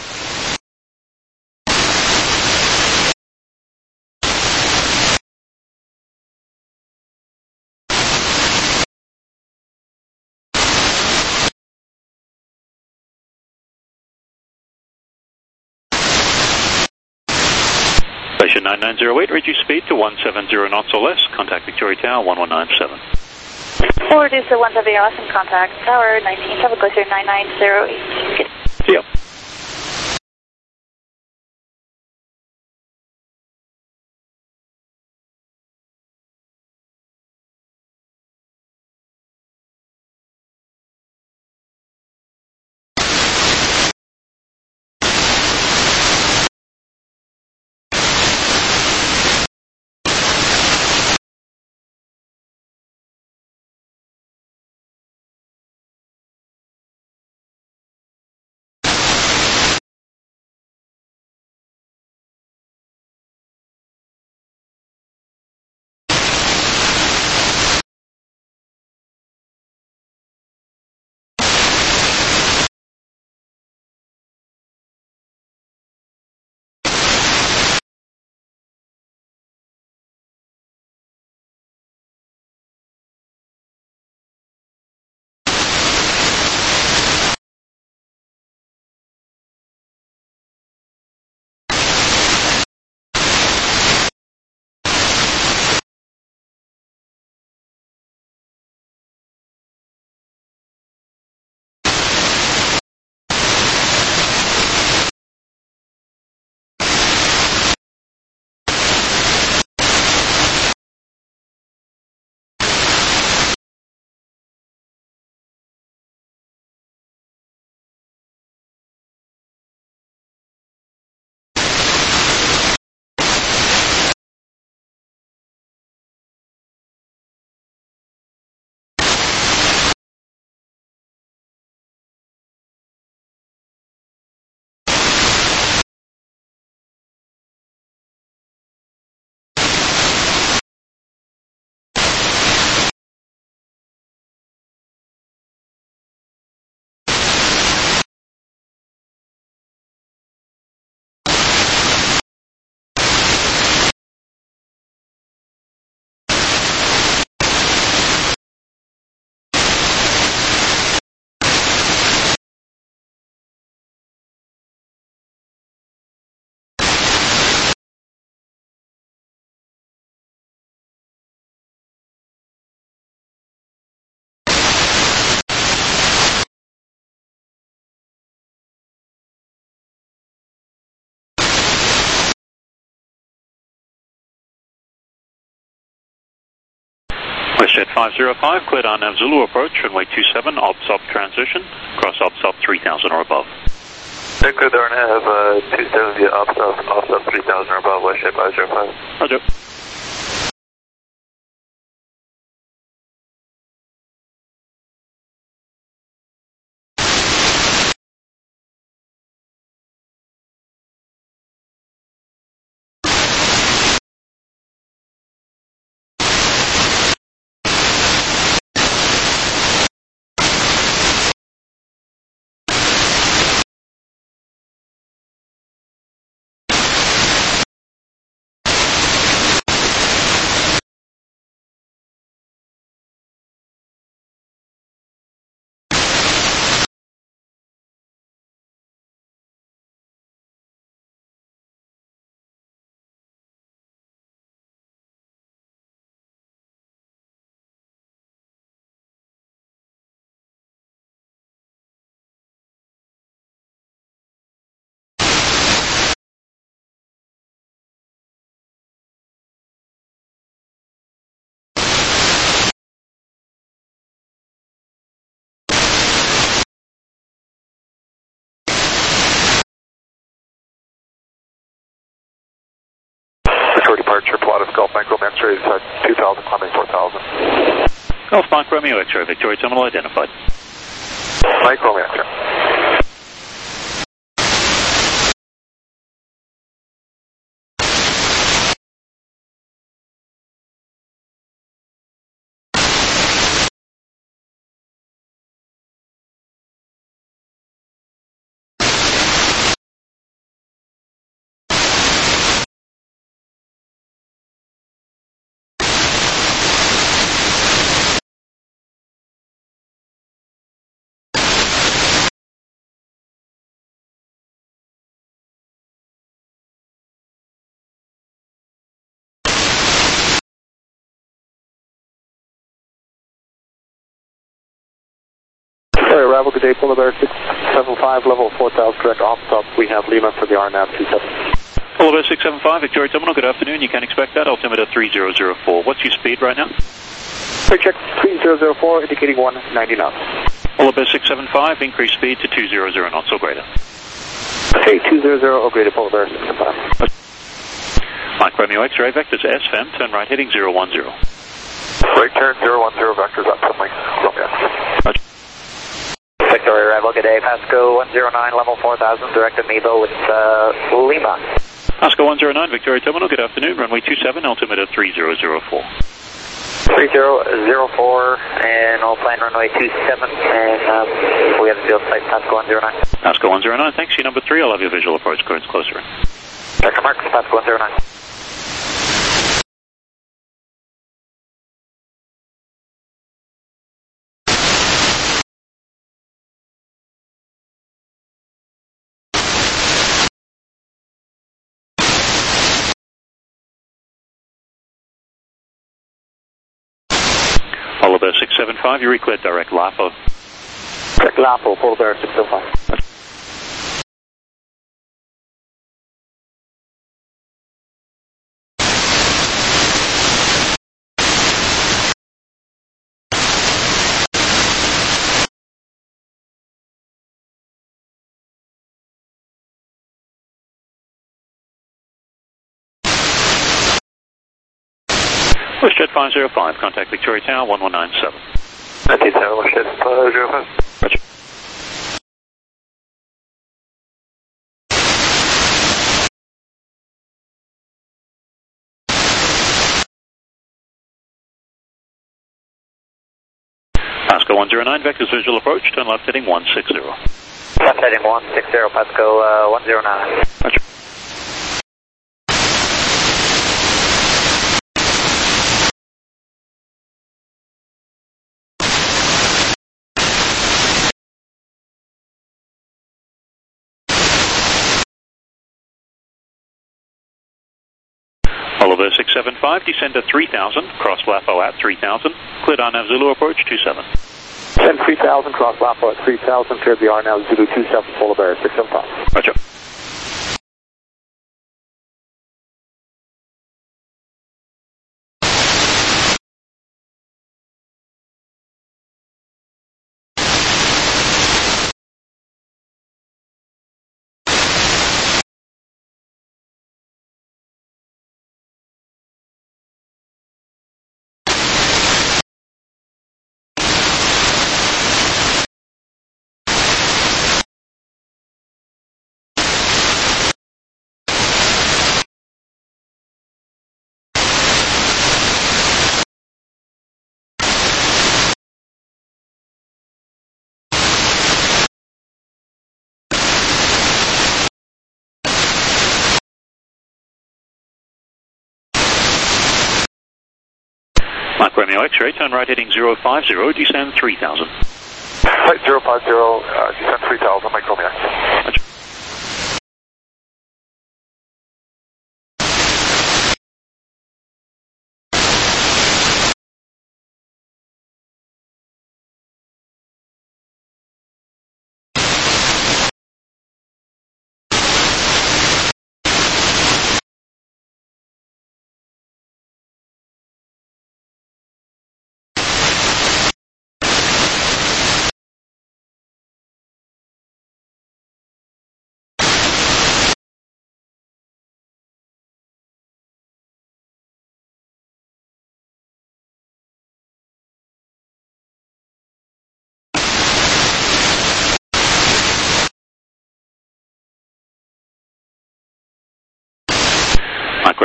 Station nine nine zero eight, reduce speed to one seven zero knots or less. Contact Victoria Tower one one nine seven. We'll reduce to one seventy less and contact Tower nineteen, traffic closer nine nine zero eight. Yep. WestJet five zero five, cleared on Zulu approach, runway two seven, O B S O P transition, cross O B S O P three thousand or above. Clear Darnab, uh, two seventy, O B S O P, O B S O P three thousand or above, WestJet five zero five. Roger. Waters Golf Mike Romeo X-ray is uh, two thousand, climbing four thousand. Golf Mike Romeo X-ray, Victoria Terminal identified. Mike Romeo X-ray. Arrival, good day, Polar Bear six seven five, level four thousand, correct off top. We have Lima for the R NAV two seven. Polar Bear six seven five, Victoria Terminal, good afternoon. You can expect that, altimeter three zero zero four. What's your speed right now? Quick check, three zero zero four, indicating one ninety knots. Polar Bear six seven five, increase speed to two hundred knots or greater. Okay, two hundred or greater, Polar Bear six seven five. Mike Romeo X-ray, vectors S F E M, turn right heading zero one zero. Right turn, zero one zero, vectors up, Mike Romeo. Roger. Victoria Arrival, good day, Pasco one zero nine, level four thousand, direct Amibo with uh, Lima. Pasco one zero nine, Victoria Terminal, good afternoon, runway two seven, altimeter three zero zero four. three zero zero four, and all plan runway two seven, and um, we have the field site, Pasco one zero nine. Pasco one zero nine, thanks, you number three, I'll have your visual approach currents closer in. Checker marks, Pasco one zero nine. Polar Bear six seven five, you recleared direct LAPO. Check LAPO, Polar Bear six seven five. WestJet five zero five, contact Victoria Tower one one nine seven. nineteen seven, WestJet five zero five. Roger. Pasco one zero nine, vectors visual approach, turn left heading one six zero. Left heading one six zero, Pasco uh, one zero nine. Roger. Polar Bear six seven five, descend to three thousand, cross LAPO at three thousand, cleared R NAV Zulu approach two seven. Send three thousand, cross LAPO at three thousand, clear the R NAV Zulu two seven, Polar Bear six seven five. Roger. Mike Romeo X-ray, turn right heading zero five zero, descend three thousand. Right, zero five zero, uh, descend three thousand, Mike Romeo. Roger.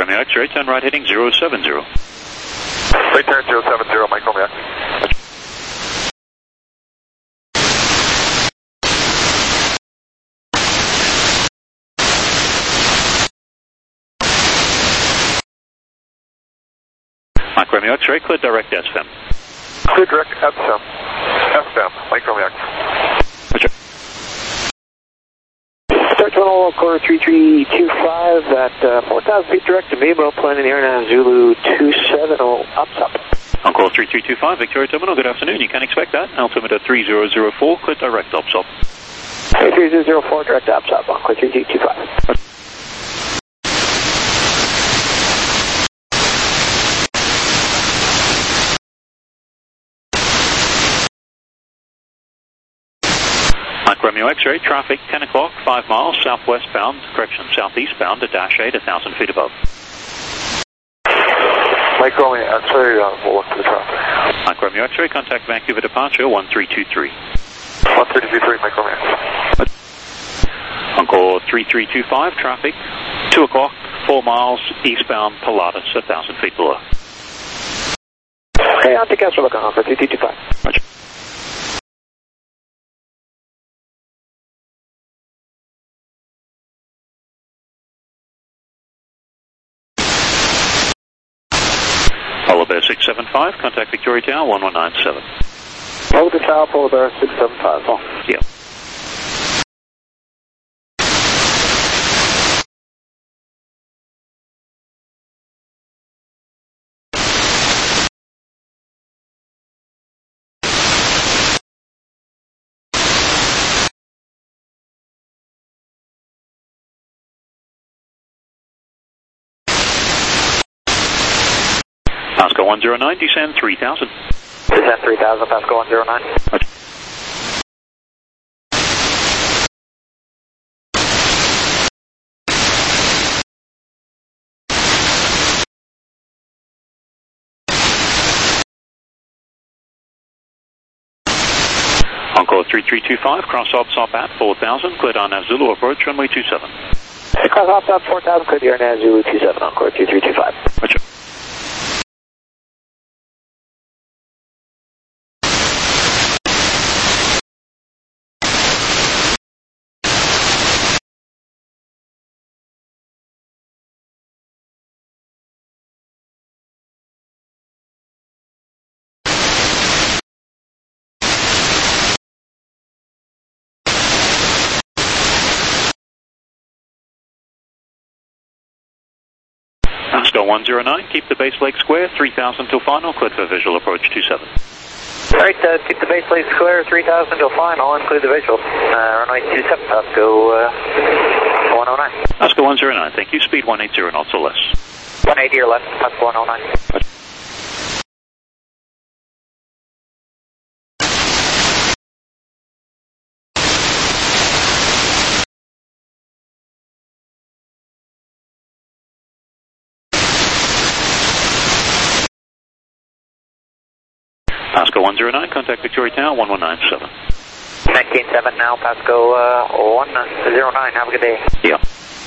Romeo X-ray, turn right heading zero seven zero. Right turn zero seven zero, Mike Romeo. Mike Romeo X-ray, clear direct S F M. Clear direct F M. F M, Mike Romeo X. Roger. Start terminal quarter three three two five at uh, four thousand feet direct to Mabel, planning Air Nav Zulu two seven zero, up top. On call three three two five, Victoria Terminal, good afternoon. You can expect that. Altimeter three zero zero four, clear direct up top. three zero zero four, direct up top, on call three three two five. Mike Romeo X-ray, traffic ten o'clock, five miles, southwest bound, correction, southeast bound to dash eight, one thousand feet above. Mike Romeo X-ray, uh, we'll look for the traffic. Mike Romeo X-ray, contact Vancouver departure one three two three. one three two three, Mike Romeo. On call three three two five, traffic two o'clock, four miles, eastbound, Pilatus, one thousand feet below. Okay, I'll take us for looking on for three three two five. Roger. Polar Bear six seven five, contact Victoria Tower one one nine seven. Over the tower, Polar Bear six seven five. Oh. Yeah. Pasco one zero nine, descend three thousand. Descend three thousand, Pasco one zero nine. Roger. On call three three two five, cross ops up at four thousand, cleared on Nav Zulu, approach runway two seven. Cross ops up four thousand, clear the Air Nav Zulu two seven, on course two three two five. Roger. Pasco one zero nine, keep the base leg square, three thousand till final, cleared for visual approach two seven. Alright, uh, keep the base leg square, three thousand till final, include the visual. Uh, runway two seven, Pasco uh, one oh nine. Pasco one zero nine, thank you, speed one eighty knots or less. one eighty or less, Pasco one oh nine. Roger. Pasco one zero nine, contact Victoria Tower one one nine seven. nineteen seven now, Pasco uh, one zero nine, have a good day. Yeah.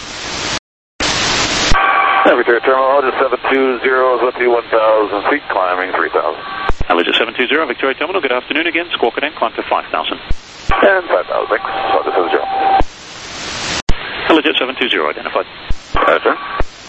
Victoria Terminal, Allegis seven two zero, is up to one thousand feet, climbing three thousand. Allegis seven two zero, Victoria Terminal, good afternoon again, squawk it in, climb to five thousand. And five thousand, thanks. Allegis seven zero. Allegis seven two zero, identified. Yes, sir.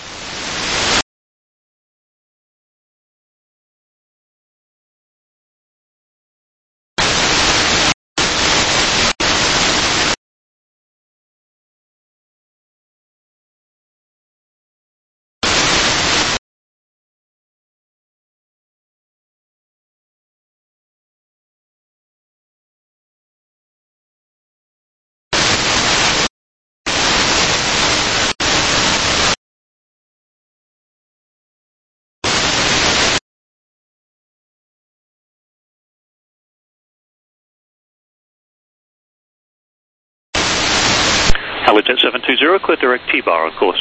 Allegis seven two zero, clear direct T-bar on course.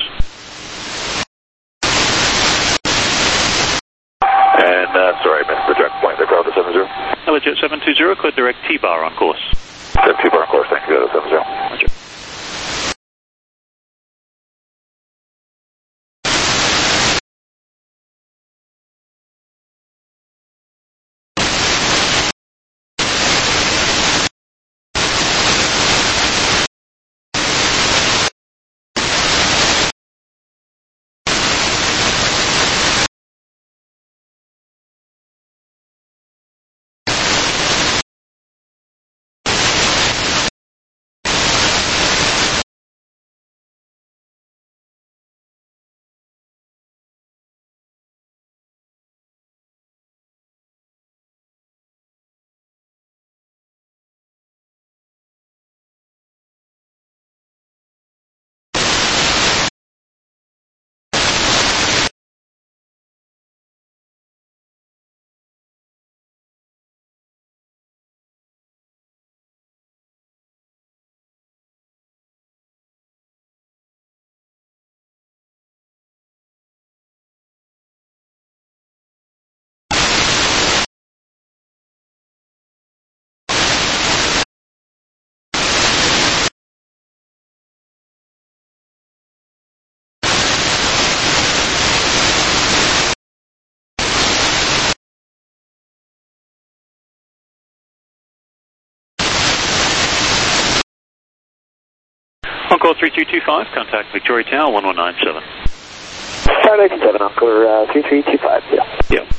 And, uh, sorry, I missed the direct point there, Allegis seven zero. Allegis seven two zero, clear direct T-bar on course. Direct T-bar on course, thank you, Allegis seven zero. Roger. call three two two five, contact Victoria Tower one one nine seven. five eight seven, I'll clear uh, three three two five, yeah. Yeah.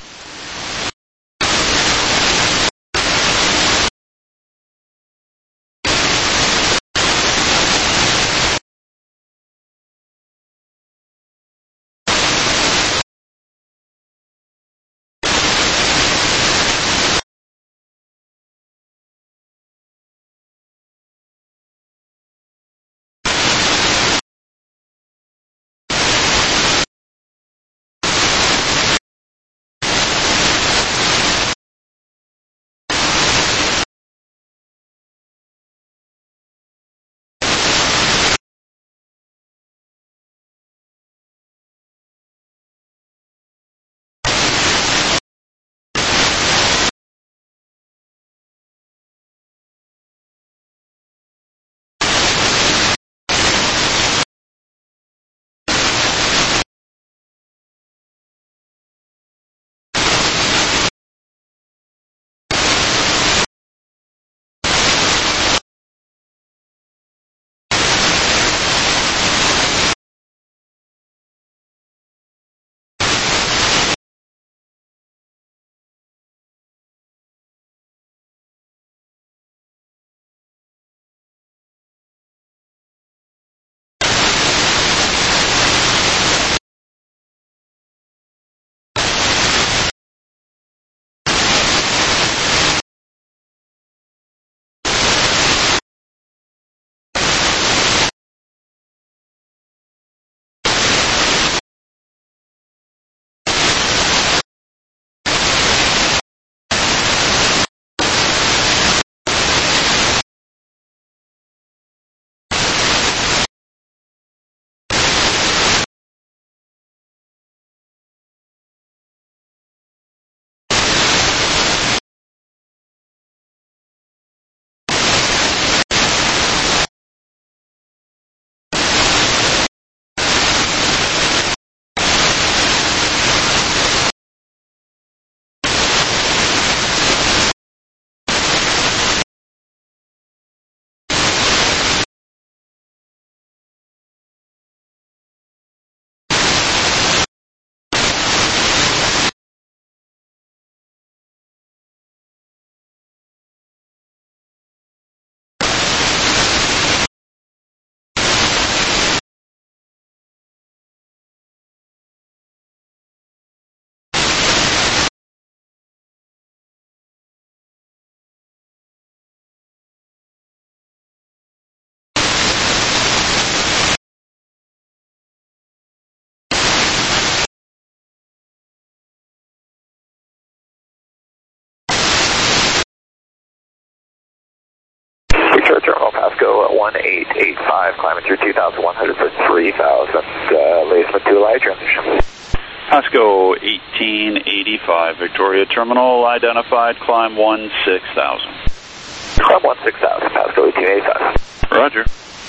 Victoria Terminal, Pasco one eight eight five, climbing through two thousand one hundred for three thousand, uh, latest Matula transition. Pasco eighteen eighty-five, Victoria Terminal, identified, climb one six thousand. Climb one six thousand, Pasco eighteen eighty-five. Roger.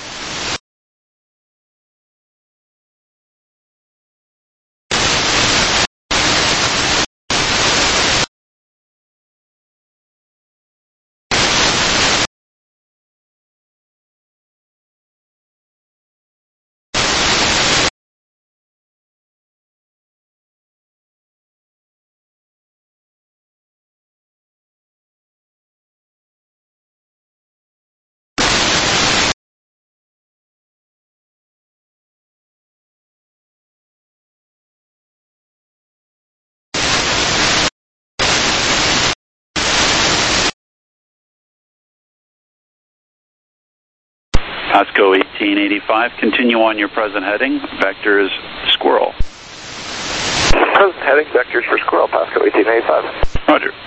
Pasco eighteen eighty-five, continue on your present heading, vectors squirrel. Present heading, vectors for squirrel, Pasco eighteen eighty-five. Roger.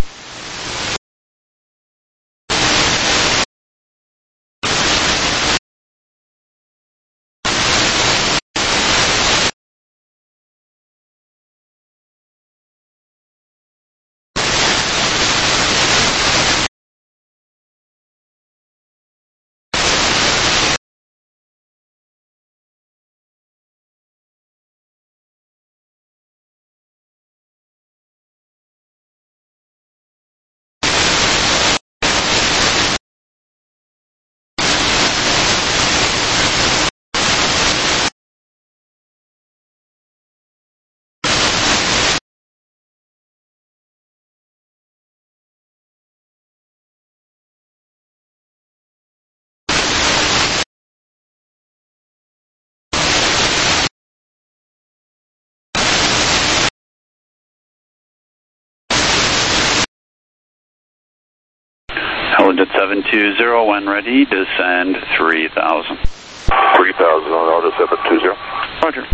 Helijet seven two zero, when ready, descend three thousand. three thousand on Helijet seven two zero. Roger.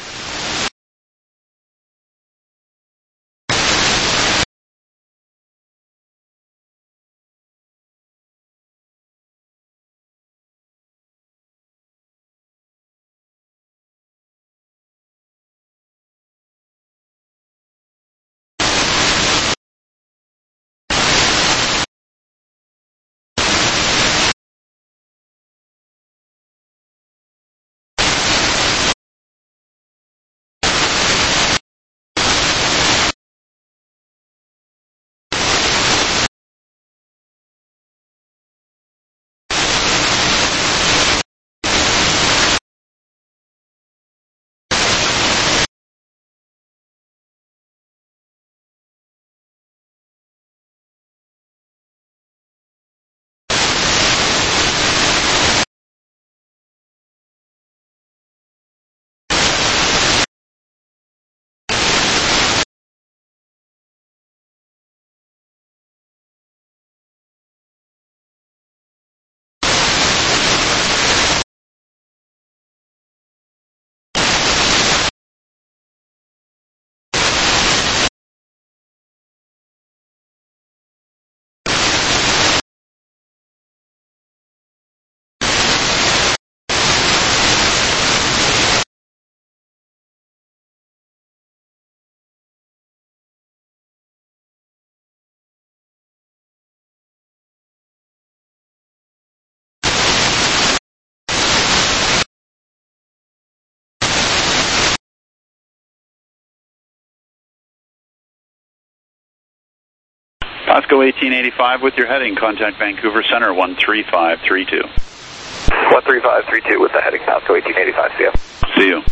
Pasco eighteen eighty-five with your heading. Contact Vancouver Center one three five three two. one three five three two with the heading Pasco eighteen eighty-five. See ya. See you.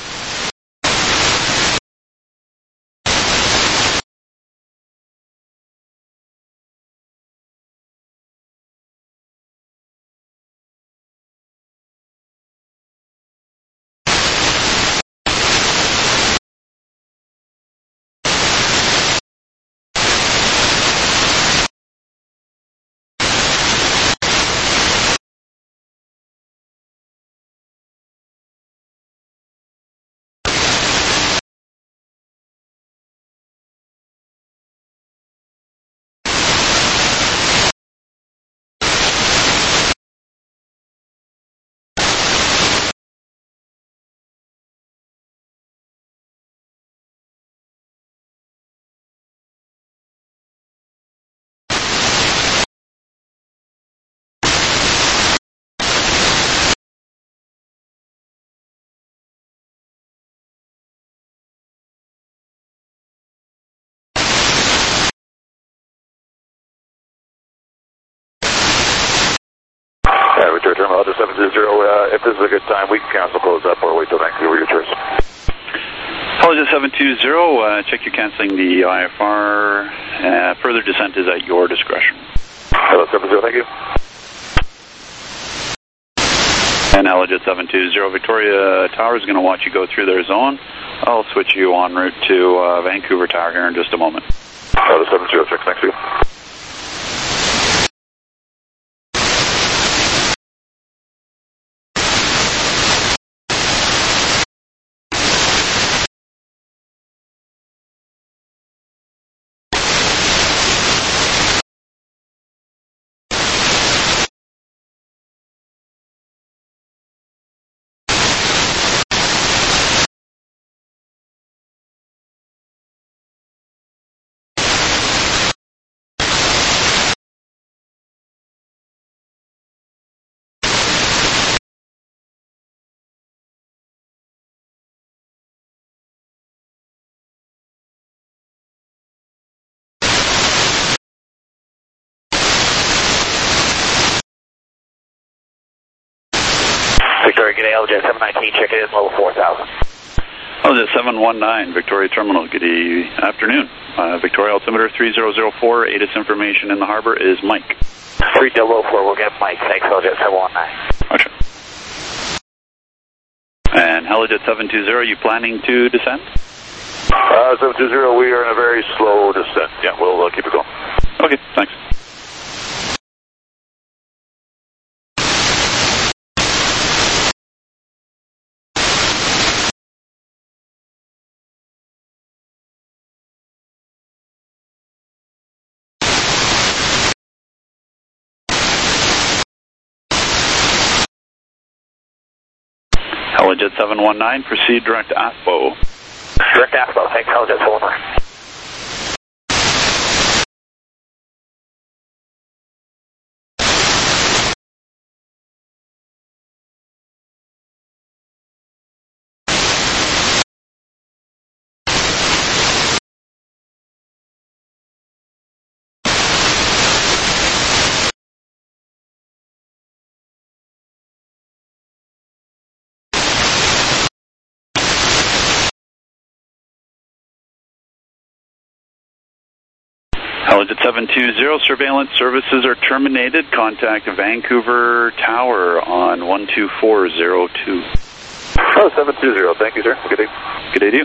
Yeah, Victoria Terminal Helijet seven two zero. Uh, if this is a good time, we can cancel close up or wait till Vancouver your choice. Helijet seven two zero, uh, check you're canceling the I F R. Uh, further descent is at your discretion. Helijet seven zero, thank you. And Helijet seven two zero, Victoria Tower is going to watch you go through their zone. I'll switch you en route to uh, Vancouver Tower here in just a moment. Helijet seven zero six, thank you. Victoria, good day, Helijet seven nineteen, check it in, level four thousand. Helijet seven one nine, Victoria Terminal, good afternoon. Uh, Victoria altimeter three zero zero four, A T I S information in the harbor is Mike. three zero zero four, we'll get Mike, thanks, Helijet seven one nine. Roger. And Helijet seven two zero, you planning to descend? Uh, seven two zero, we are in a very slow descent. Yeah, we'll uh, keep it going. Okay, thanks. Helijet seven one nine, proceed direct Aspo. Direct Aspo, thanks, Helijet seven one nine. Helijet seven two zero, surveillance services are terminated. Contact Vancouver Tower on one two four zero two. Oh, seven two zero, thank you, sir. Good day. Good day to you.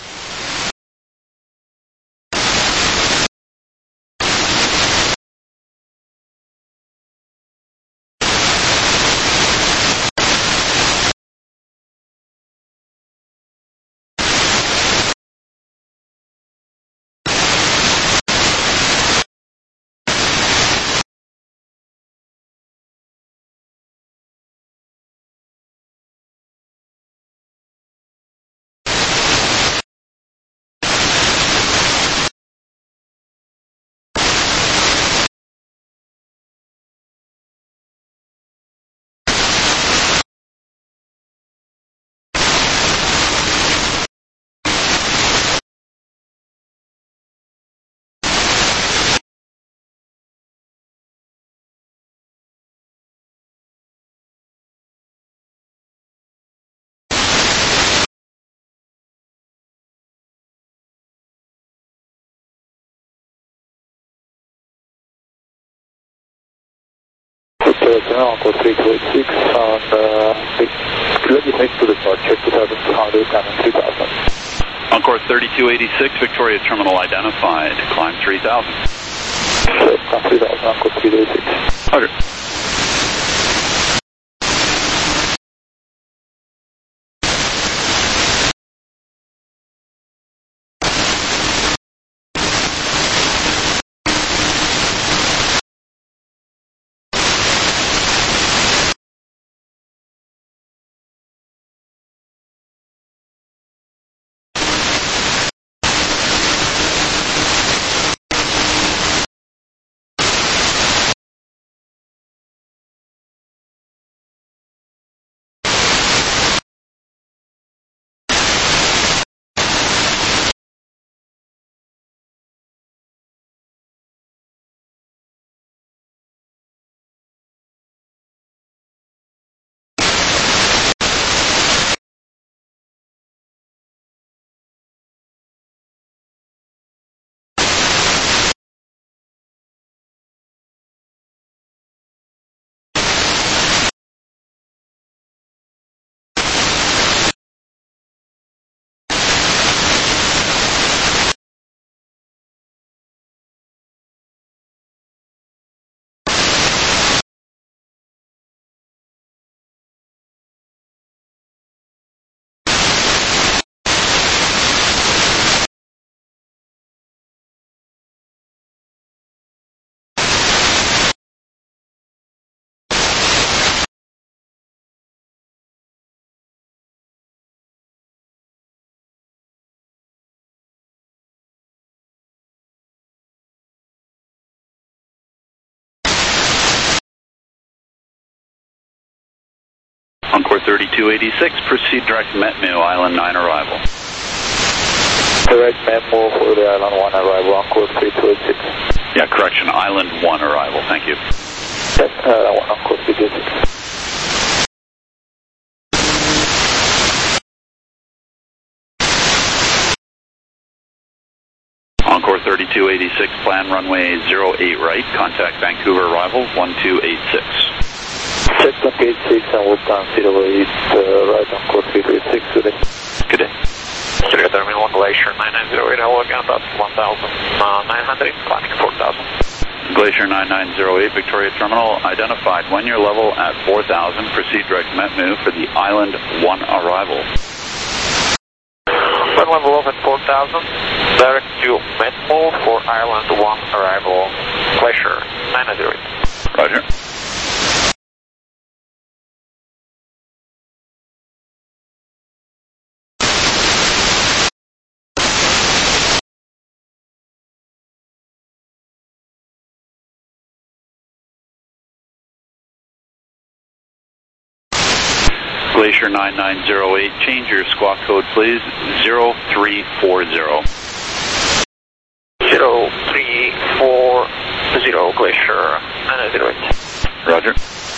Terminal code three two eight six on uh, ready next to the start, check two thousand two hundred and three thousand. Encore thirty-two eighty-six, Victoria Terminal identified, climb three thousand. Check, climb three thousand, Encore three two eight six. Roger. Encore thirty-two eighty-six, proceed direct Metmu, Island nine arrival. Direct Metmu for the Island one arrival, Encore three two eight six. Yeah, correction, Island one arrival, thank you. Yes, uh, one Encore three two eight six. Encore thirty-two eighty-six, plan runway zero eight right, contact Vancouver arrival one two eight six. Check one eight six and we'll plan zero eight uh, right on code three two eight six today. Good day. Studio Terminal one Glacier nine nine zero eight, I will again about one thousand nine hundred, climbing four thousand. Glacier nine nine zero eight, Victoria Terminal identified. When your level at four thousand, proceed direct Metmu for the Island one arrival. When level of at four thousand, direct to Metmu for Island one arrival, Glacier nine nine zero eight. Roger. Glacier nine nine zero eight, change your squawk code please, zero three four zero. zero three four zero, Glacier nine nine zero eight. Roger.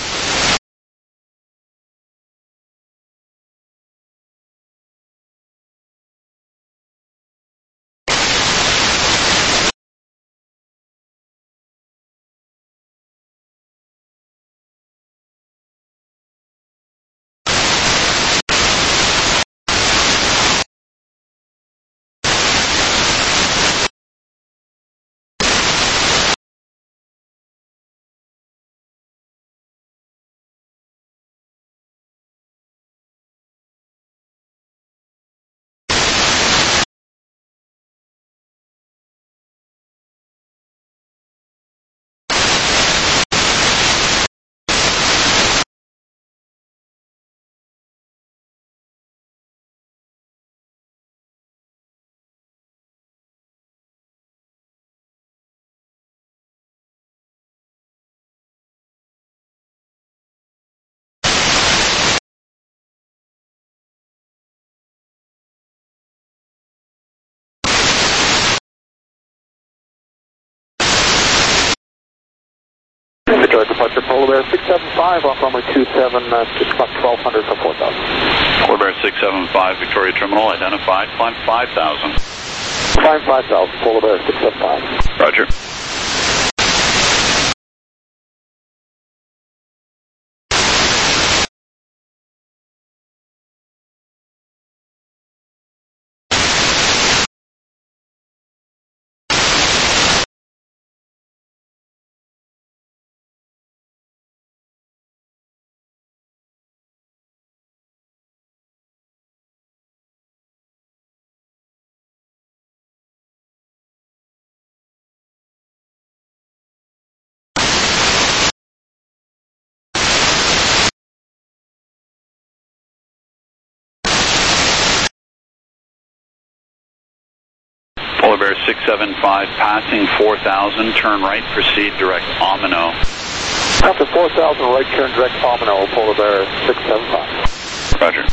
Victoria departure Polar Bear six seven five off runway two seven, uh, six o'clock twelve hundred for four thousand. Polar Bear six seven five, Victoria Terminal identified, climb five thousand. Climb five thousand, Polar Bear six seven five. Roger. Polar Bear six seven five, passing four thousand, turn right, proceed direct Omino. After four thousand, right turn direct Omino, Polar Bear six seven five. Roger.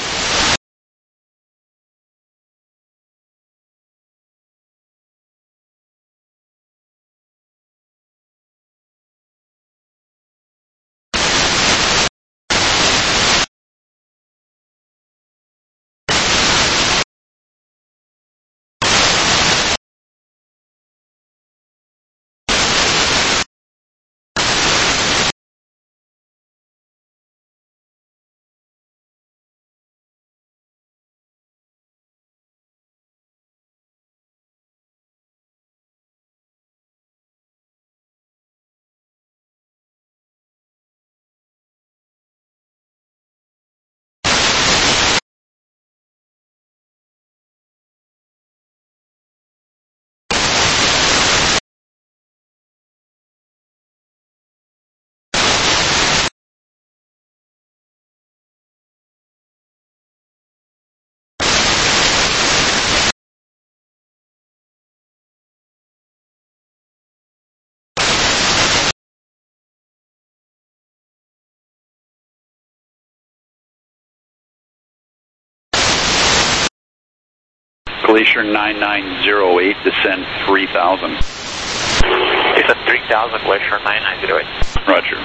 Glacier nine nine zero eight, descend three thousand. Descend three thousand, Glacier nine nine zero eight. Roger.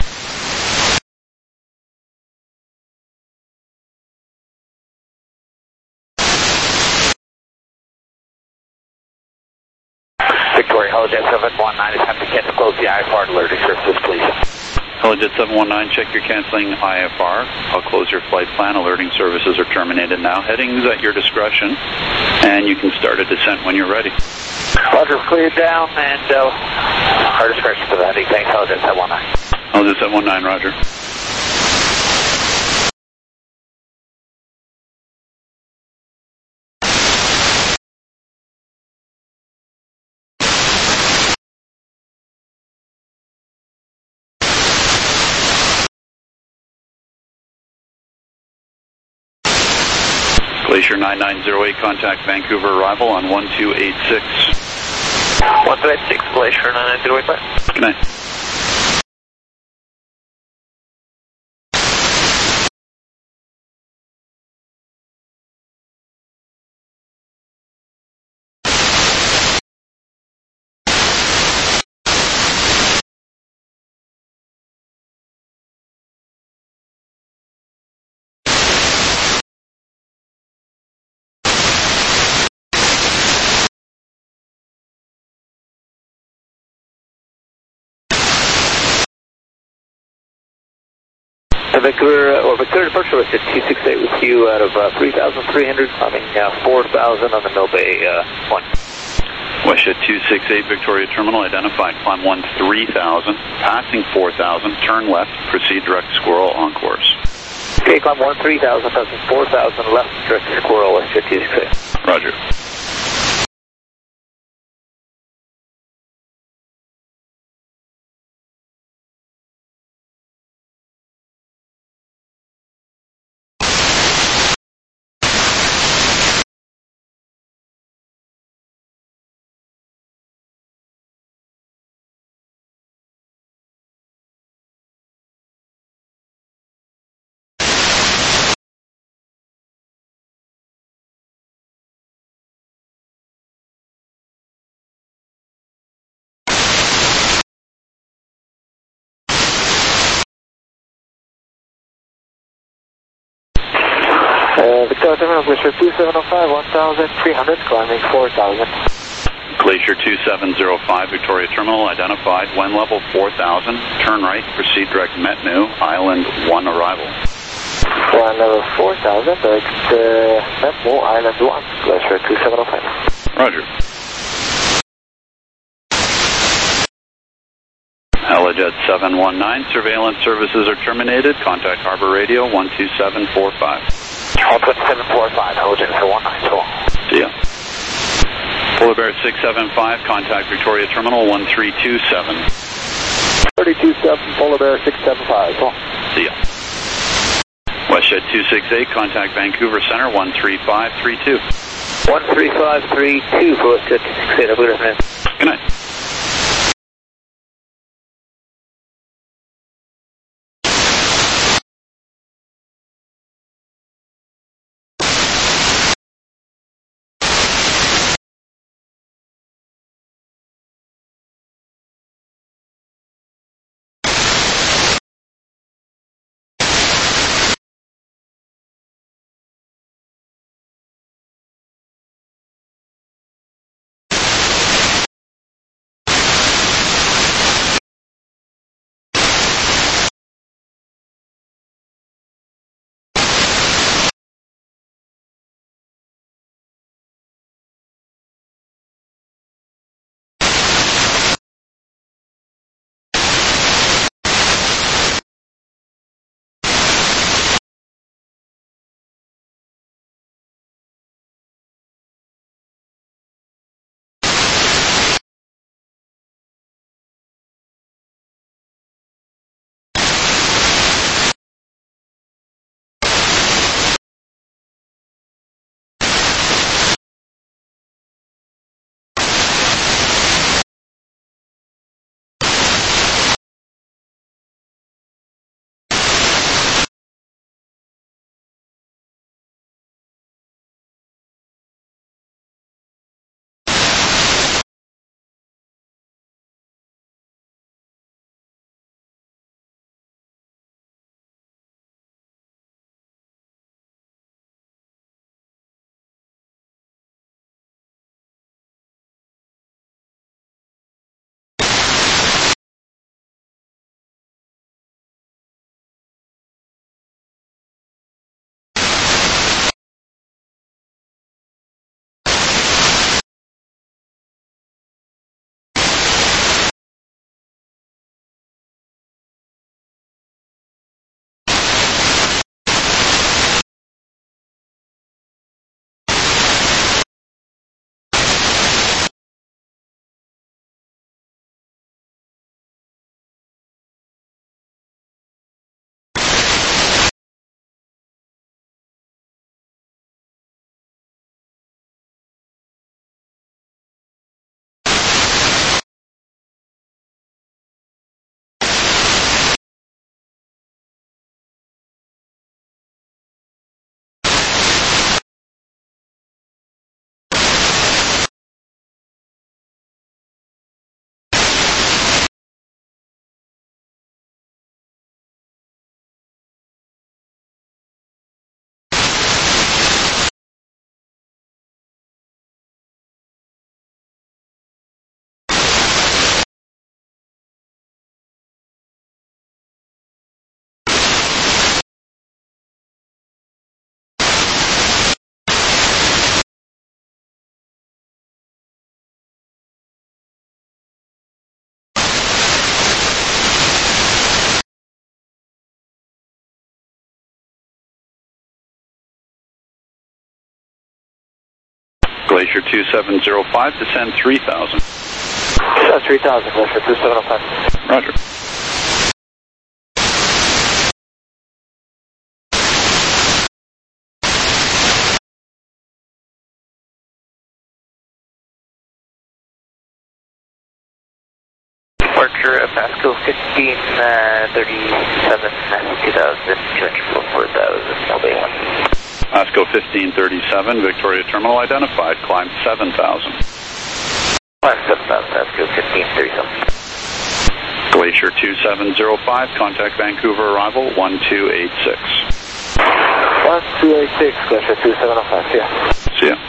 Victoria, Holojet seven one nine is having to cancel close the I F R alerting services, please. Holojet seven one nine, check your canceling I F R. I'll close your flight plan. Alerting services are terminated now. Headings at your discretion, and you can start a descent when you're ready. Roger, cleared down, and uh, our discretion for that. Thanks, Holojet seven one nine. Holojet seven one nine, roger. Glacier nine nine zero eight, contact Vancouver arrival on one two eight six. one two eight six, Glacier nine nine zero eight, bye. Good night. Uh, Vancouver, or Victoria departure was at two six eight with you out of uh, three thousand three hundred, climbing uh, four thousand on the Mill Bay uh, one. WestJet two six eight Victoria Terminal identified, climb one three thousand, passing four thousand, turn left, proceed direct Squirrel on course. Okay, climb one three thousand, passing four thousand, left, direct Squirrel, WestJet two six eight. Roger. Uh, Victoria Terminal, Glacier two seven zero five, one thousand three hundred, climbing four thousand. Glacier two seven zero five Victoria Terminal identified, wind level four thousand, turn right, proceed direct Metnu, Island one arrival. Wind level four thousand, direct uh, Metnu, Island one, Glacier two seven zero five. Roger. Helijet seven one nine, surveillance services are terminated. Contact Harbor Radio one two seven four five. one two seven four five, Helijet seven one nine, so long. See ya. Polar Bear six seven five, contact Victoria Terminal one three two seven. three two seven, Polar Bear six seven five, so long. See ya. WestJet two six eight, contact Vancouver Center one three five three two. one three five three two for WestJet two six eight, good afternoon. Good night. Glacier two seven zero five, descend three thousand. Uh, three thousand, Glacier two seven zero five. Roger. Departure of Pasco fifteen thirty-seven, two thousand two hundred four thousand, L B one. Pasco fifteen thirty-seven, Victoria Terminal identified, climb seven thousand. Climb seven thousand, Pasco fifteen thirty-seven. Glacier two seven zero five, contact Vancouver arrival one two eight six. one two eight six, Glacier two seven zero five, see ya. See ya.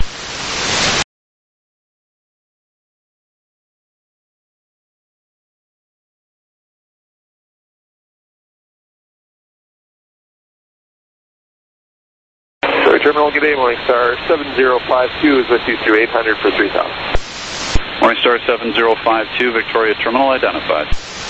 Terminal, good day, Morningstar seven zero five two is with you through eight hundred for three thousand. Morningstar seven zero five two, Victoria Terminal identified.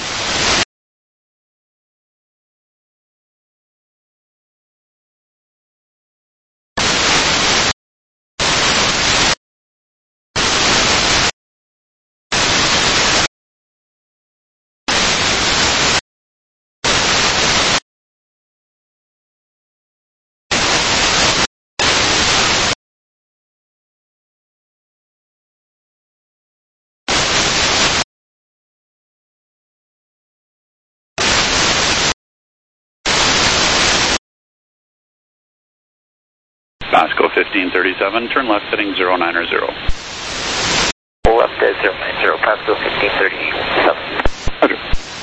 Pasco fifteen thirty-seven, turn left heading zero nine zero. Left at zero nine zero, Pasco fifteen thirty-seven. Roger.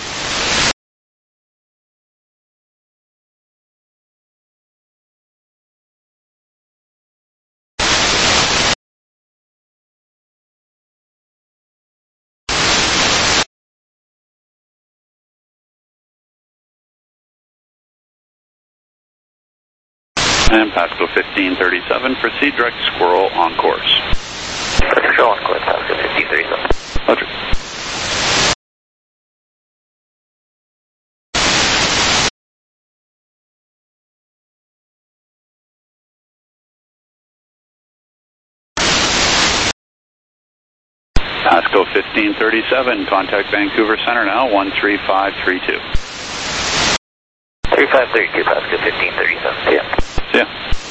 And Pasco fifteen thirty-seven, proceed direct Squirrel on course. Squirrel on course, Pasco fifteen thirty-seven. Roger. Pasco fifteen thirty-seven, contact Vancouver Center now, one three five three two. three five three two, Pasco fifteen thirty-seven, see ya. See ya.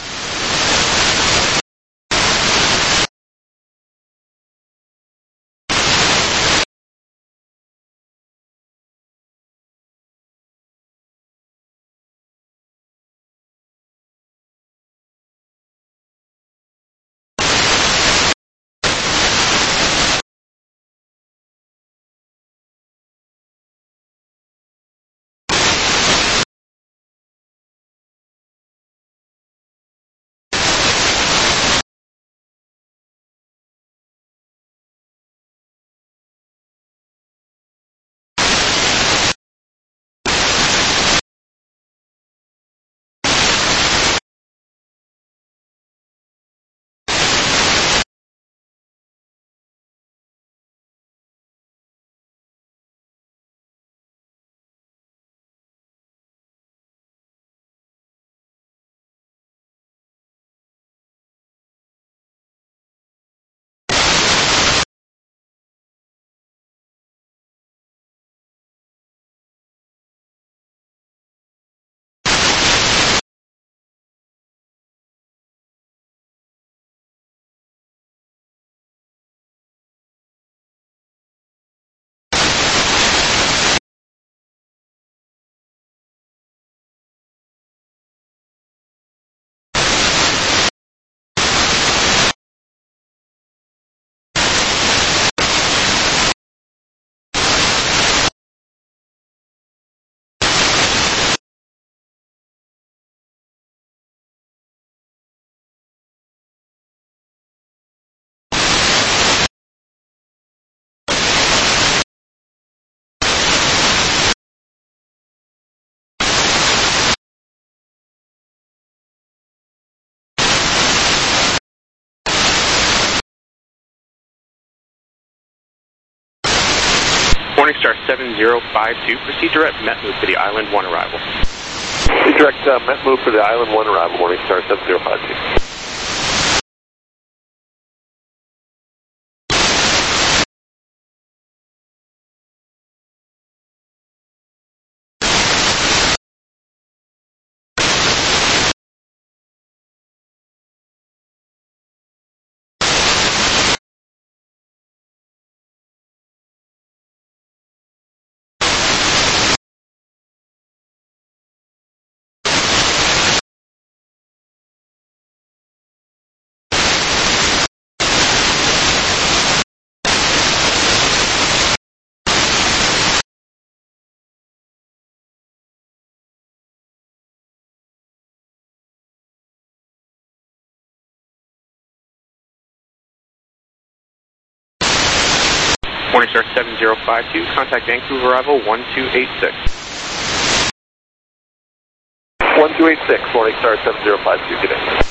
Morningstar seven zero five two, proceed direct Metmove for the Island one arrival. Direct uh, Metmove for the Island one arrival, Morningstar seven zero five two. Morningstar seven zero five two, contact Vancouver arrival one two eight six. one two eight six, Morningstar seven zero five two, good day.